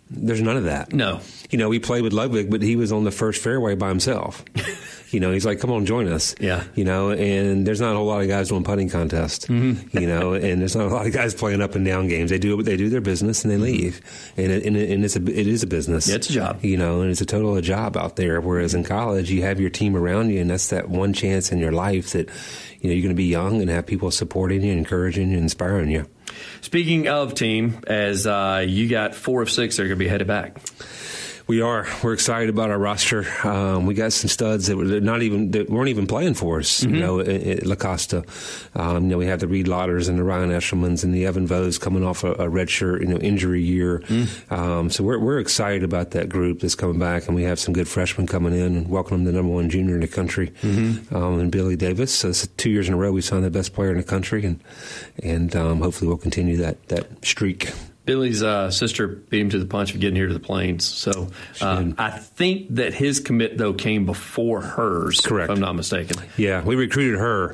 There's none of that. No. We played with Ludwig, but he was on the first fairway by himself. He's like, come on, join us. Yeah. And there's not a whole lot of guys doing putting contests, and there's not a lot of guys playing up and down games. They do their business and they leave. And it is a business. Yeah, it's a job. And it's a total job out there. Whereas in college, you have your team around you, and that's that one chance in your life that, you're going to be young and have people supporting you, encouraging you, inspiring you. Speaking of team, as you got 4 of 6 that are going to be headed back. We are. We're excited about our roster. We got some studs that weren't even playing for us. At La Costa. We have the Reed Lotters and the Ryan Eshelmans and the Evan Vos coming off a redshirt, injury year. So we're excited about that group that's coming back, and we have some good freshmen coming in and welcome them the #1 junior in the country, and Billy Davis. So it's 2 years in a row we signed the best player in the country, and hopefully we'll continue that streak. Billy's sister beat him to the punch for getting here to the Plains. So I think that his commit, though, came before hers. Correct. If I'm not mistaken. Yeah, we recruited her.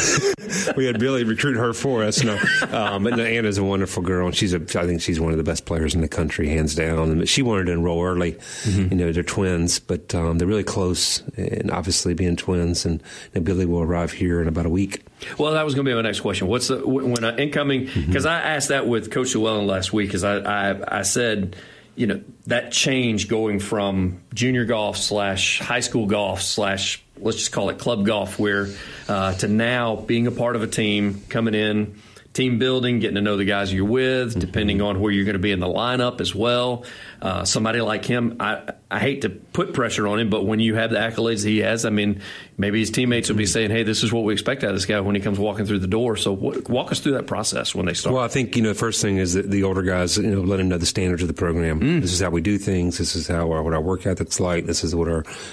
We had Billy recruit her for us. But Anna's a wonderful girl, and I think she's one of the best players in the country, hands down. And she wanted to enroll early. They're twins, but they're really close, and obviously being twins. And Billy will arrive here in about a week. Well, that was going to be my next question. What's when incoming? Because I asked that with Coach Llewellyn last week. Because I said, that change going from junior golf / high school golf / let's just call it club golf, where to now being a part of a team, coming in, team building, getting to know the guys you're with, depending on where you're going to be in the lineup as well. Somebody like him, I hate to put pressure on him, but when you have the accolades he has, maybe his teammates will be saying, hey, this is what we expect out of this guy when he comes walking through the door. So walk us through that process when they start. Well, I think, the first thing is that the older guys, let them know the standards of the program. This is how we do things. This is how what our work ethic's like. This is what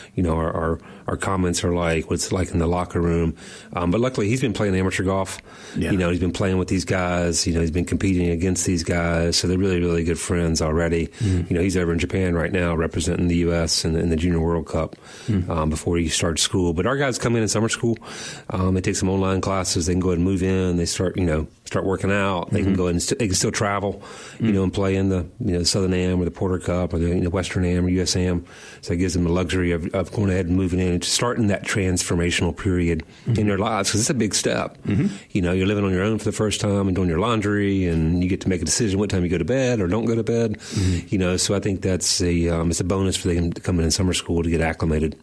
our comments are like, what it's like in the locker room. But luckily, he's been playing amateur golf. Yeah. He's been playing with these guys. He's been competing against these guys. So they're really, really good friends already. He's over in Japan right now representing the U.S. in the Junior World Cup before he starts school. But our guys come in summer school. They take some online classes. They can go ahead and move in. They start working out. They can go ahead and they can still travel, and play in the Southern Am or the Porter Cup or the Western Am or US Am. So it gives them the luxury of going ahead and moving in and starting that transformational period in their lives, because it's a big step. You're living on your own for the first time and doing your laundry, and you get to make a decision what time you go to bed or don't go to bed. So I think that's it's a bonus for them to come in summer school to get acclimated.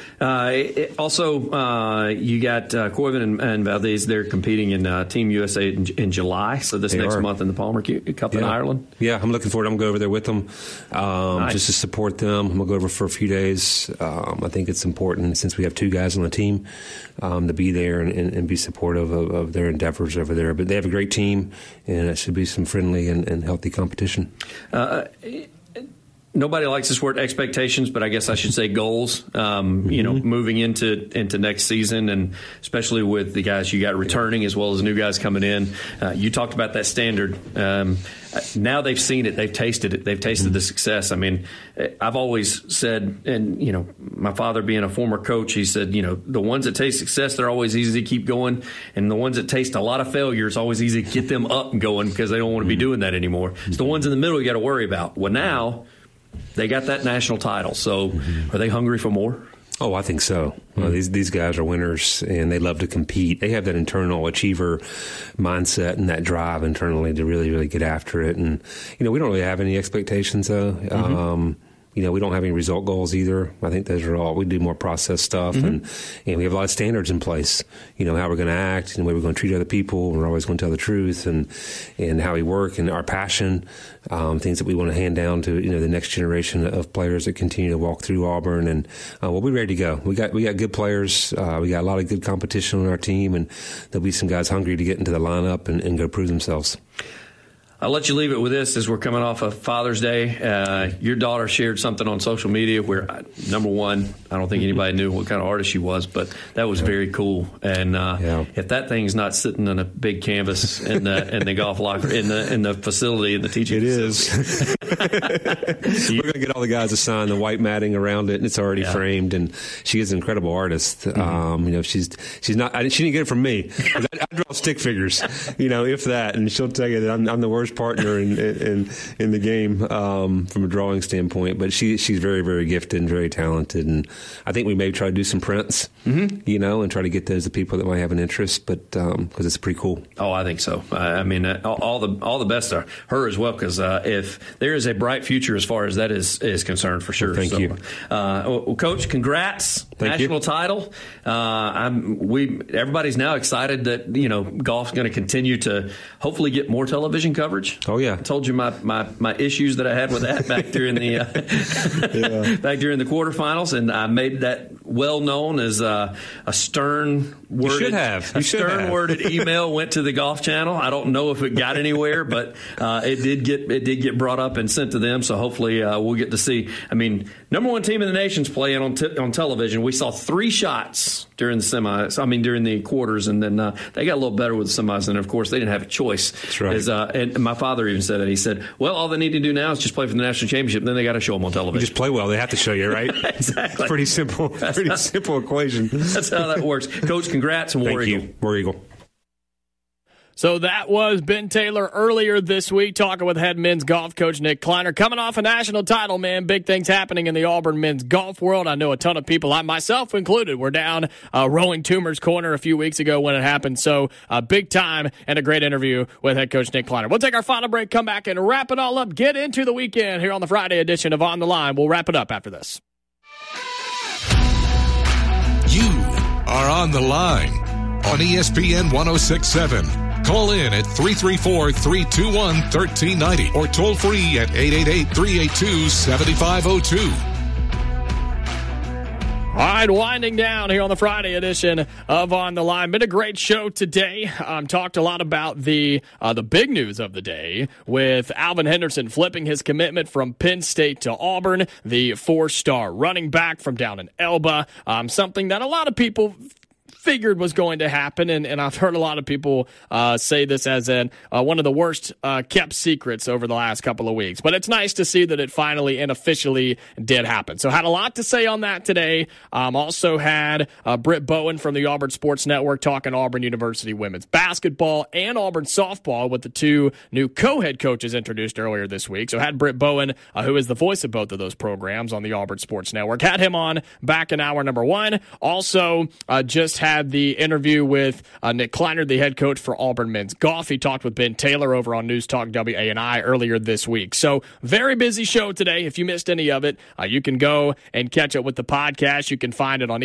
Also, you got Corbin and Valdez. They're competing in Team USA in July. So this next month in the Palmer Cup in Ireland. Yeah, I'm looking forward. I'm going to go over there with them just to support them. I'm going to go over for a few days. I think it's important, since we have 2 guys on the team, to be there and be supportive of their endeavors over there. But they have a great team, and it should be some friendly and healthy competition. Nobody likes this word expectations, but I guess I should say goals, moving into next season, and especially with the guys you got returning as well as new guys coming in. You talked about that standard. Now they've seen it. They've tasted it. They've tasted the success. I've always said, and, my father being a former coach, he said, the ones that taste success, they're always easy to keep going. And the ones that taste a lot of failure, it's always easy to get them up and going, because they don't want to be doing that anymore. It's the ones in the middle you got to worry about. Well, now they got that national title. So are they hungry for more? Oh, I think so. Well, these guys are winners, and they love to compete. They have that internal achiever mindset and that drive internally to really, really get after it. And, we don't really have any expectations, though. We don't have any result goals either. I think those are all, we do more process stuff, and we have a lot of standards in place, how we're going to act and the way we're going to treat other people. We're always going to tell the truth, and how we work, and our passion, things that we want to hand down to, the next generation of players that continue to walk through Auburn. And we'll be ready to go. We got good players. We got a lot of good competition on our team, and there'll be some guys hungry to get into the lineup and go prove themselves. I'll let you leave it with this as we're coming off of Father's Day. Your daughter shared something on social media where, number one, I don't think anybody knew what kind of artist she was, but that was very cool. And if that thing's not sitting on a big canvas in the golf locker, in the facility, in the teaching facility. We're going to get all the guys to sign the white matting around it, and it's already framed. And she is an incredible artist. She's not. She didn't get it from me. I draw stick figures, if that, and she'll tell you that I'm the worst worst partner in the game from a drawing standpoint. But she's very, very gifted and very talented. And I think we may try to do some prints, and try to get those to people that might have an interest. But because it's pretty cool. Oh, I think so. I mean, all the best to her as well. Because if there is a bright future as far as that is concerned, for sure. Well, thank you, Coach. Congrats, national title. Everybody's now excited that golf's going to continue to hopefully get more television coverage. Oh yeah, I told you my issues that I had with that back during the back during the quarterfinals, and I made that well known as a stern worded. You should have. Worded email went to the Golf Channel. I don't know if it got anywhere, but it did get brought up and sent to them. So hopefully we'll get to see. I mean, number one team in the nation's playing on television. We saw 3 shots during the semis. I mean, during the quarters, and then they got a little better with the semis. And of course, they didn't have a choice. That's right. And my father even said that. He said, "Well, all they need to do now is just play for the national championship. And then they got to show them on television. You just play well. They have to show you, right? Exactly. Pretty simple. Simple equation. That's how that works. Coach, congrats and War Eagle. Thank you. War Eagle. So that was Ben Taylor earlier this week talking with head men's golf coach Nick Kleiner. Coming off a national title, man, big things happening in the Auburn men's golf world. I know a ton of people, I myself included, were down Rolling Toomer's Corner a few weeks ago when it happened. So big time and a great interview with head coach Nick Kleiner. We'll take our final break, come back and wrap it all up, get into the weekend here on the Friday edition of On the Line. We'll wrap it up after this. You are on the line on ESPN 106.7. Call in at 334-321-1390 or toll free at 888-382-7502. All right, winding down here on the Friday edition of On the Line. Been a great show today. Talked a lot about the big news of the day with Alvin Henderson flipping his commitment from Penn State to Auburn, the 4-star running back from down in Elba. Something that a lot of people figured was going to happen, and I've heard a lot of people say this as one of the worst kept secrets over the last couple of weeks. But it's nice to see that it finally and officially did happen. So had a lot to say on that today. Also had Britt Bowen from the Auburn Sports Network talking Auburn University women's basketball and Auburn softball with the 2 new co-head coaches introduced earlier this week. So had Britt Bowen, who is the voice of both of those programs on the Auburn Sports Network, had him on back in hour number 1. Also just had the interview with Nick Kleiner, the head coach for Auburn men's golf. He talked with Ben Taylor over on News Talk WANI earlier this week. So very busy show today. If you missed any of it, you can go and catch up with the podcast. You can find it on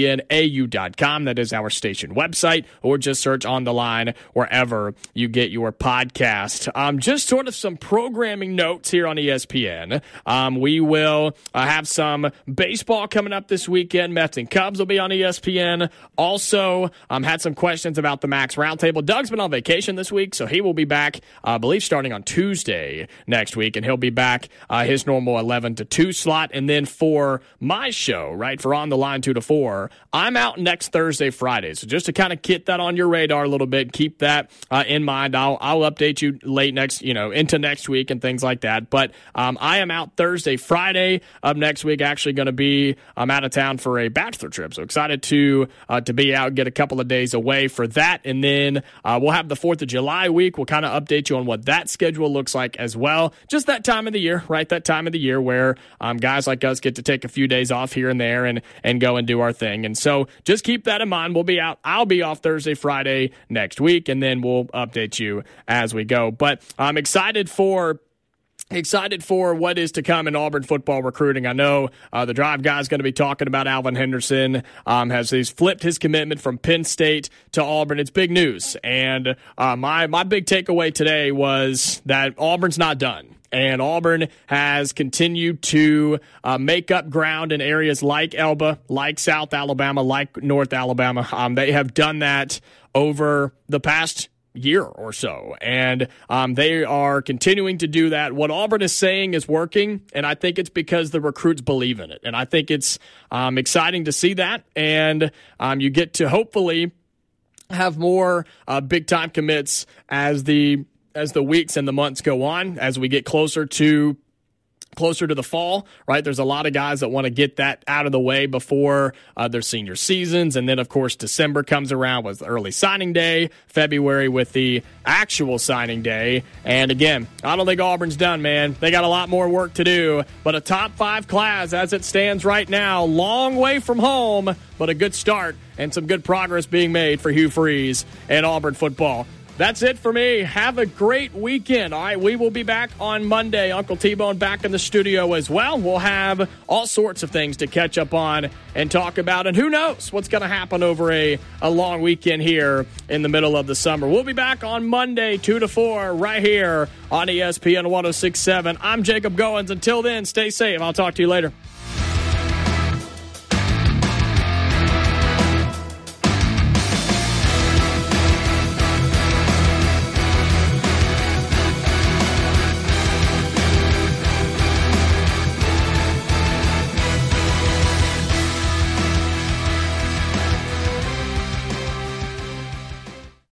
ESPNAU.com. That is our station website, or just search On the Line wherever you get your podcast. Just sort of some programming notes here on ESPN. We will have some baseball coming up this weekend. Mets and Cubs will be on ESPN. Also, had some questions about the Max Roundtable. Doug's been on vacation this week, so he will be back, I believe, starting on Tuesday next week, and he'll be back his normal 11 to 2 slot. And then for my show, right, for On the Line 2 to 4, I'm out next Thursday, Friday. So just to kind of get that on your radar a little bit, keep that in mind. I'll update you late into next week and things like that. But I am out Thursday, Friday of next week. Actually going to be out of town for a bachelor trip. So excited to be out, get a couple of days away for that. And then we'll have the 4th of July week. We'll kind of update you on what that schedule looks like as well. Just that time of the year, right? That time of the year where guys like us get to take a few days off here and there and go and do our thing. And so just keep that in mind. We'll be out. I'll be off Thursday, Friday next week, and then we'll update you as we go. But I'm excited for what is to come in Auburn football recruiting. I know the Drive guy is going to be talking about Alvin Henderson. He's flipped his commitment from Penn State to Auburn. It's big news. And my big takeaway today was that Auburn's not done. And Auburn has continued to make up ground in areas like Elba, like South Alabama, like North Alabama. They have done that over the past year or so, and they are continuing to do that. What Auburn is saying is working, and I think it's because the recruits believe in it, and I think it's exciting to see that, and you get to hopefully have more big-time commits as the weeks and the months go on, as we get closer to closer to the fall, right? There's a lot of guys that want to get that out of the way before their senior seasons. And then, of course, December comes around with early signing day, February with the actual signing day. And again, I don't think Auburn's done, man. They got a lot more work to do. But a top 5 class as it stands right now, long way from home, but a good start and some good progress being made for Hugh Freeze and Auburn football. That's it for me. Have a great weekend. All right, we will be back on Monday. Uncle T-Bone back in the studio as well. We'll have all sorts of things to catch up on and talk about. And who knows what's going to happen over a long weekend here in the middle of the summer. We'll be back on Monday, 2 to 4, right here on ESPN 106.7. I'm Jacob Goins. Until then, stay safe. I'll talk to you later.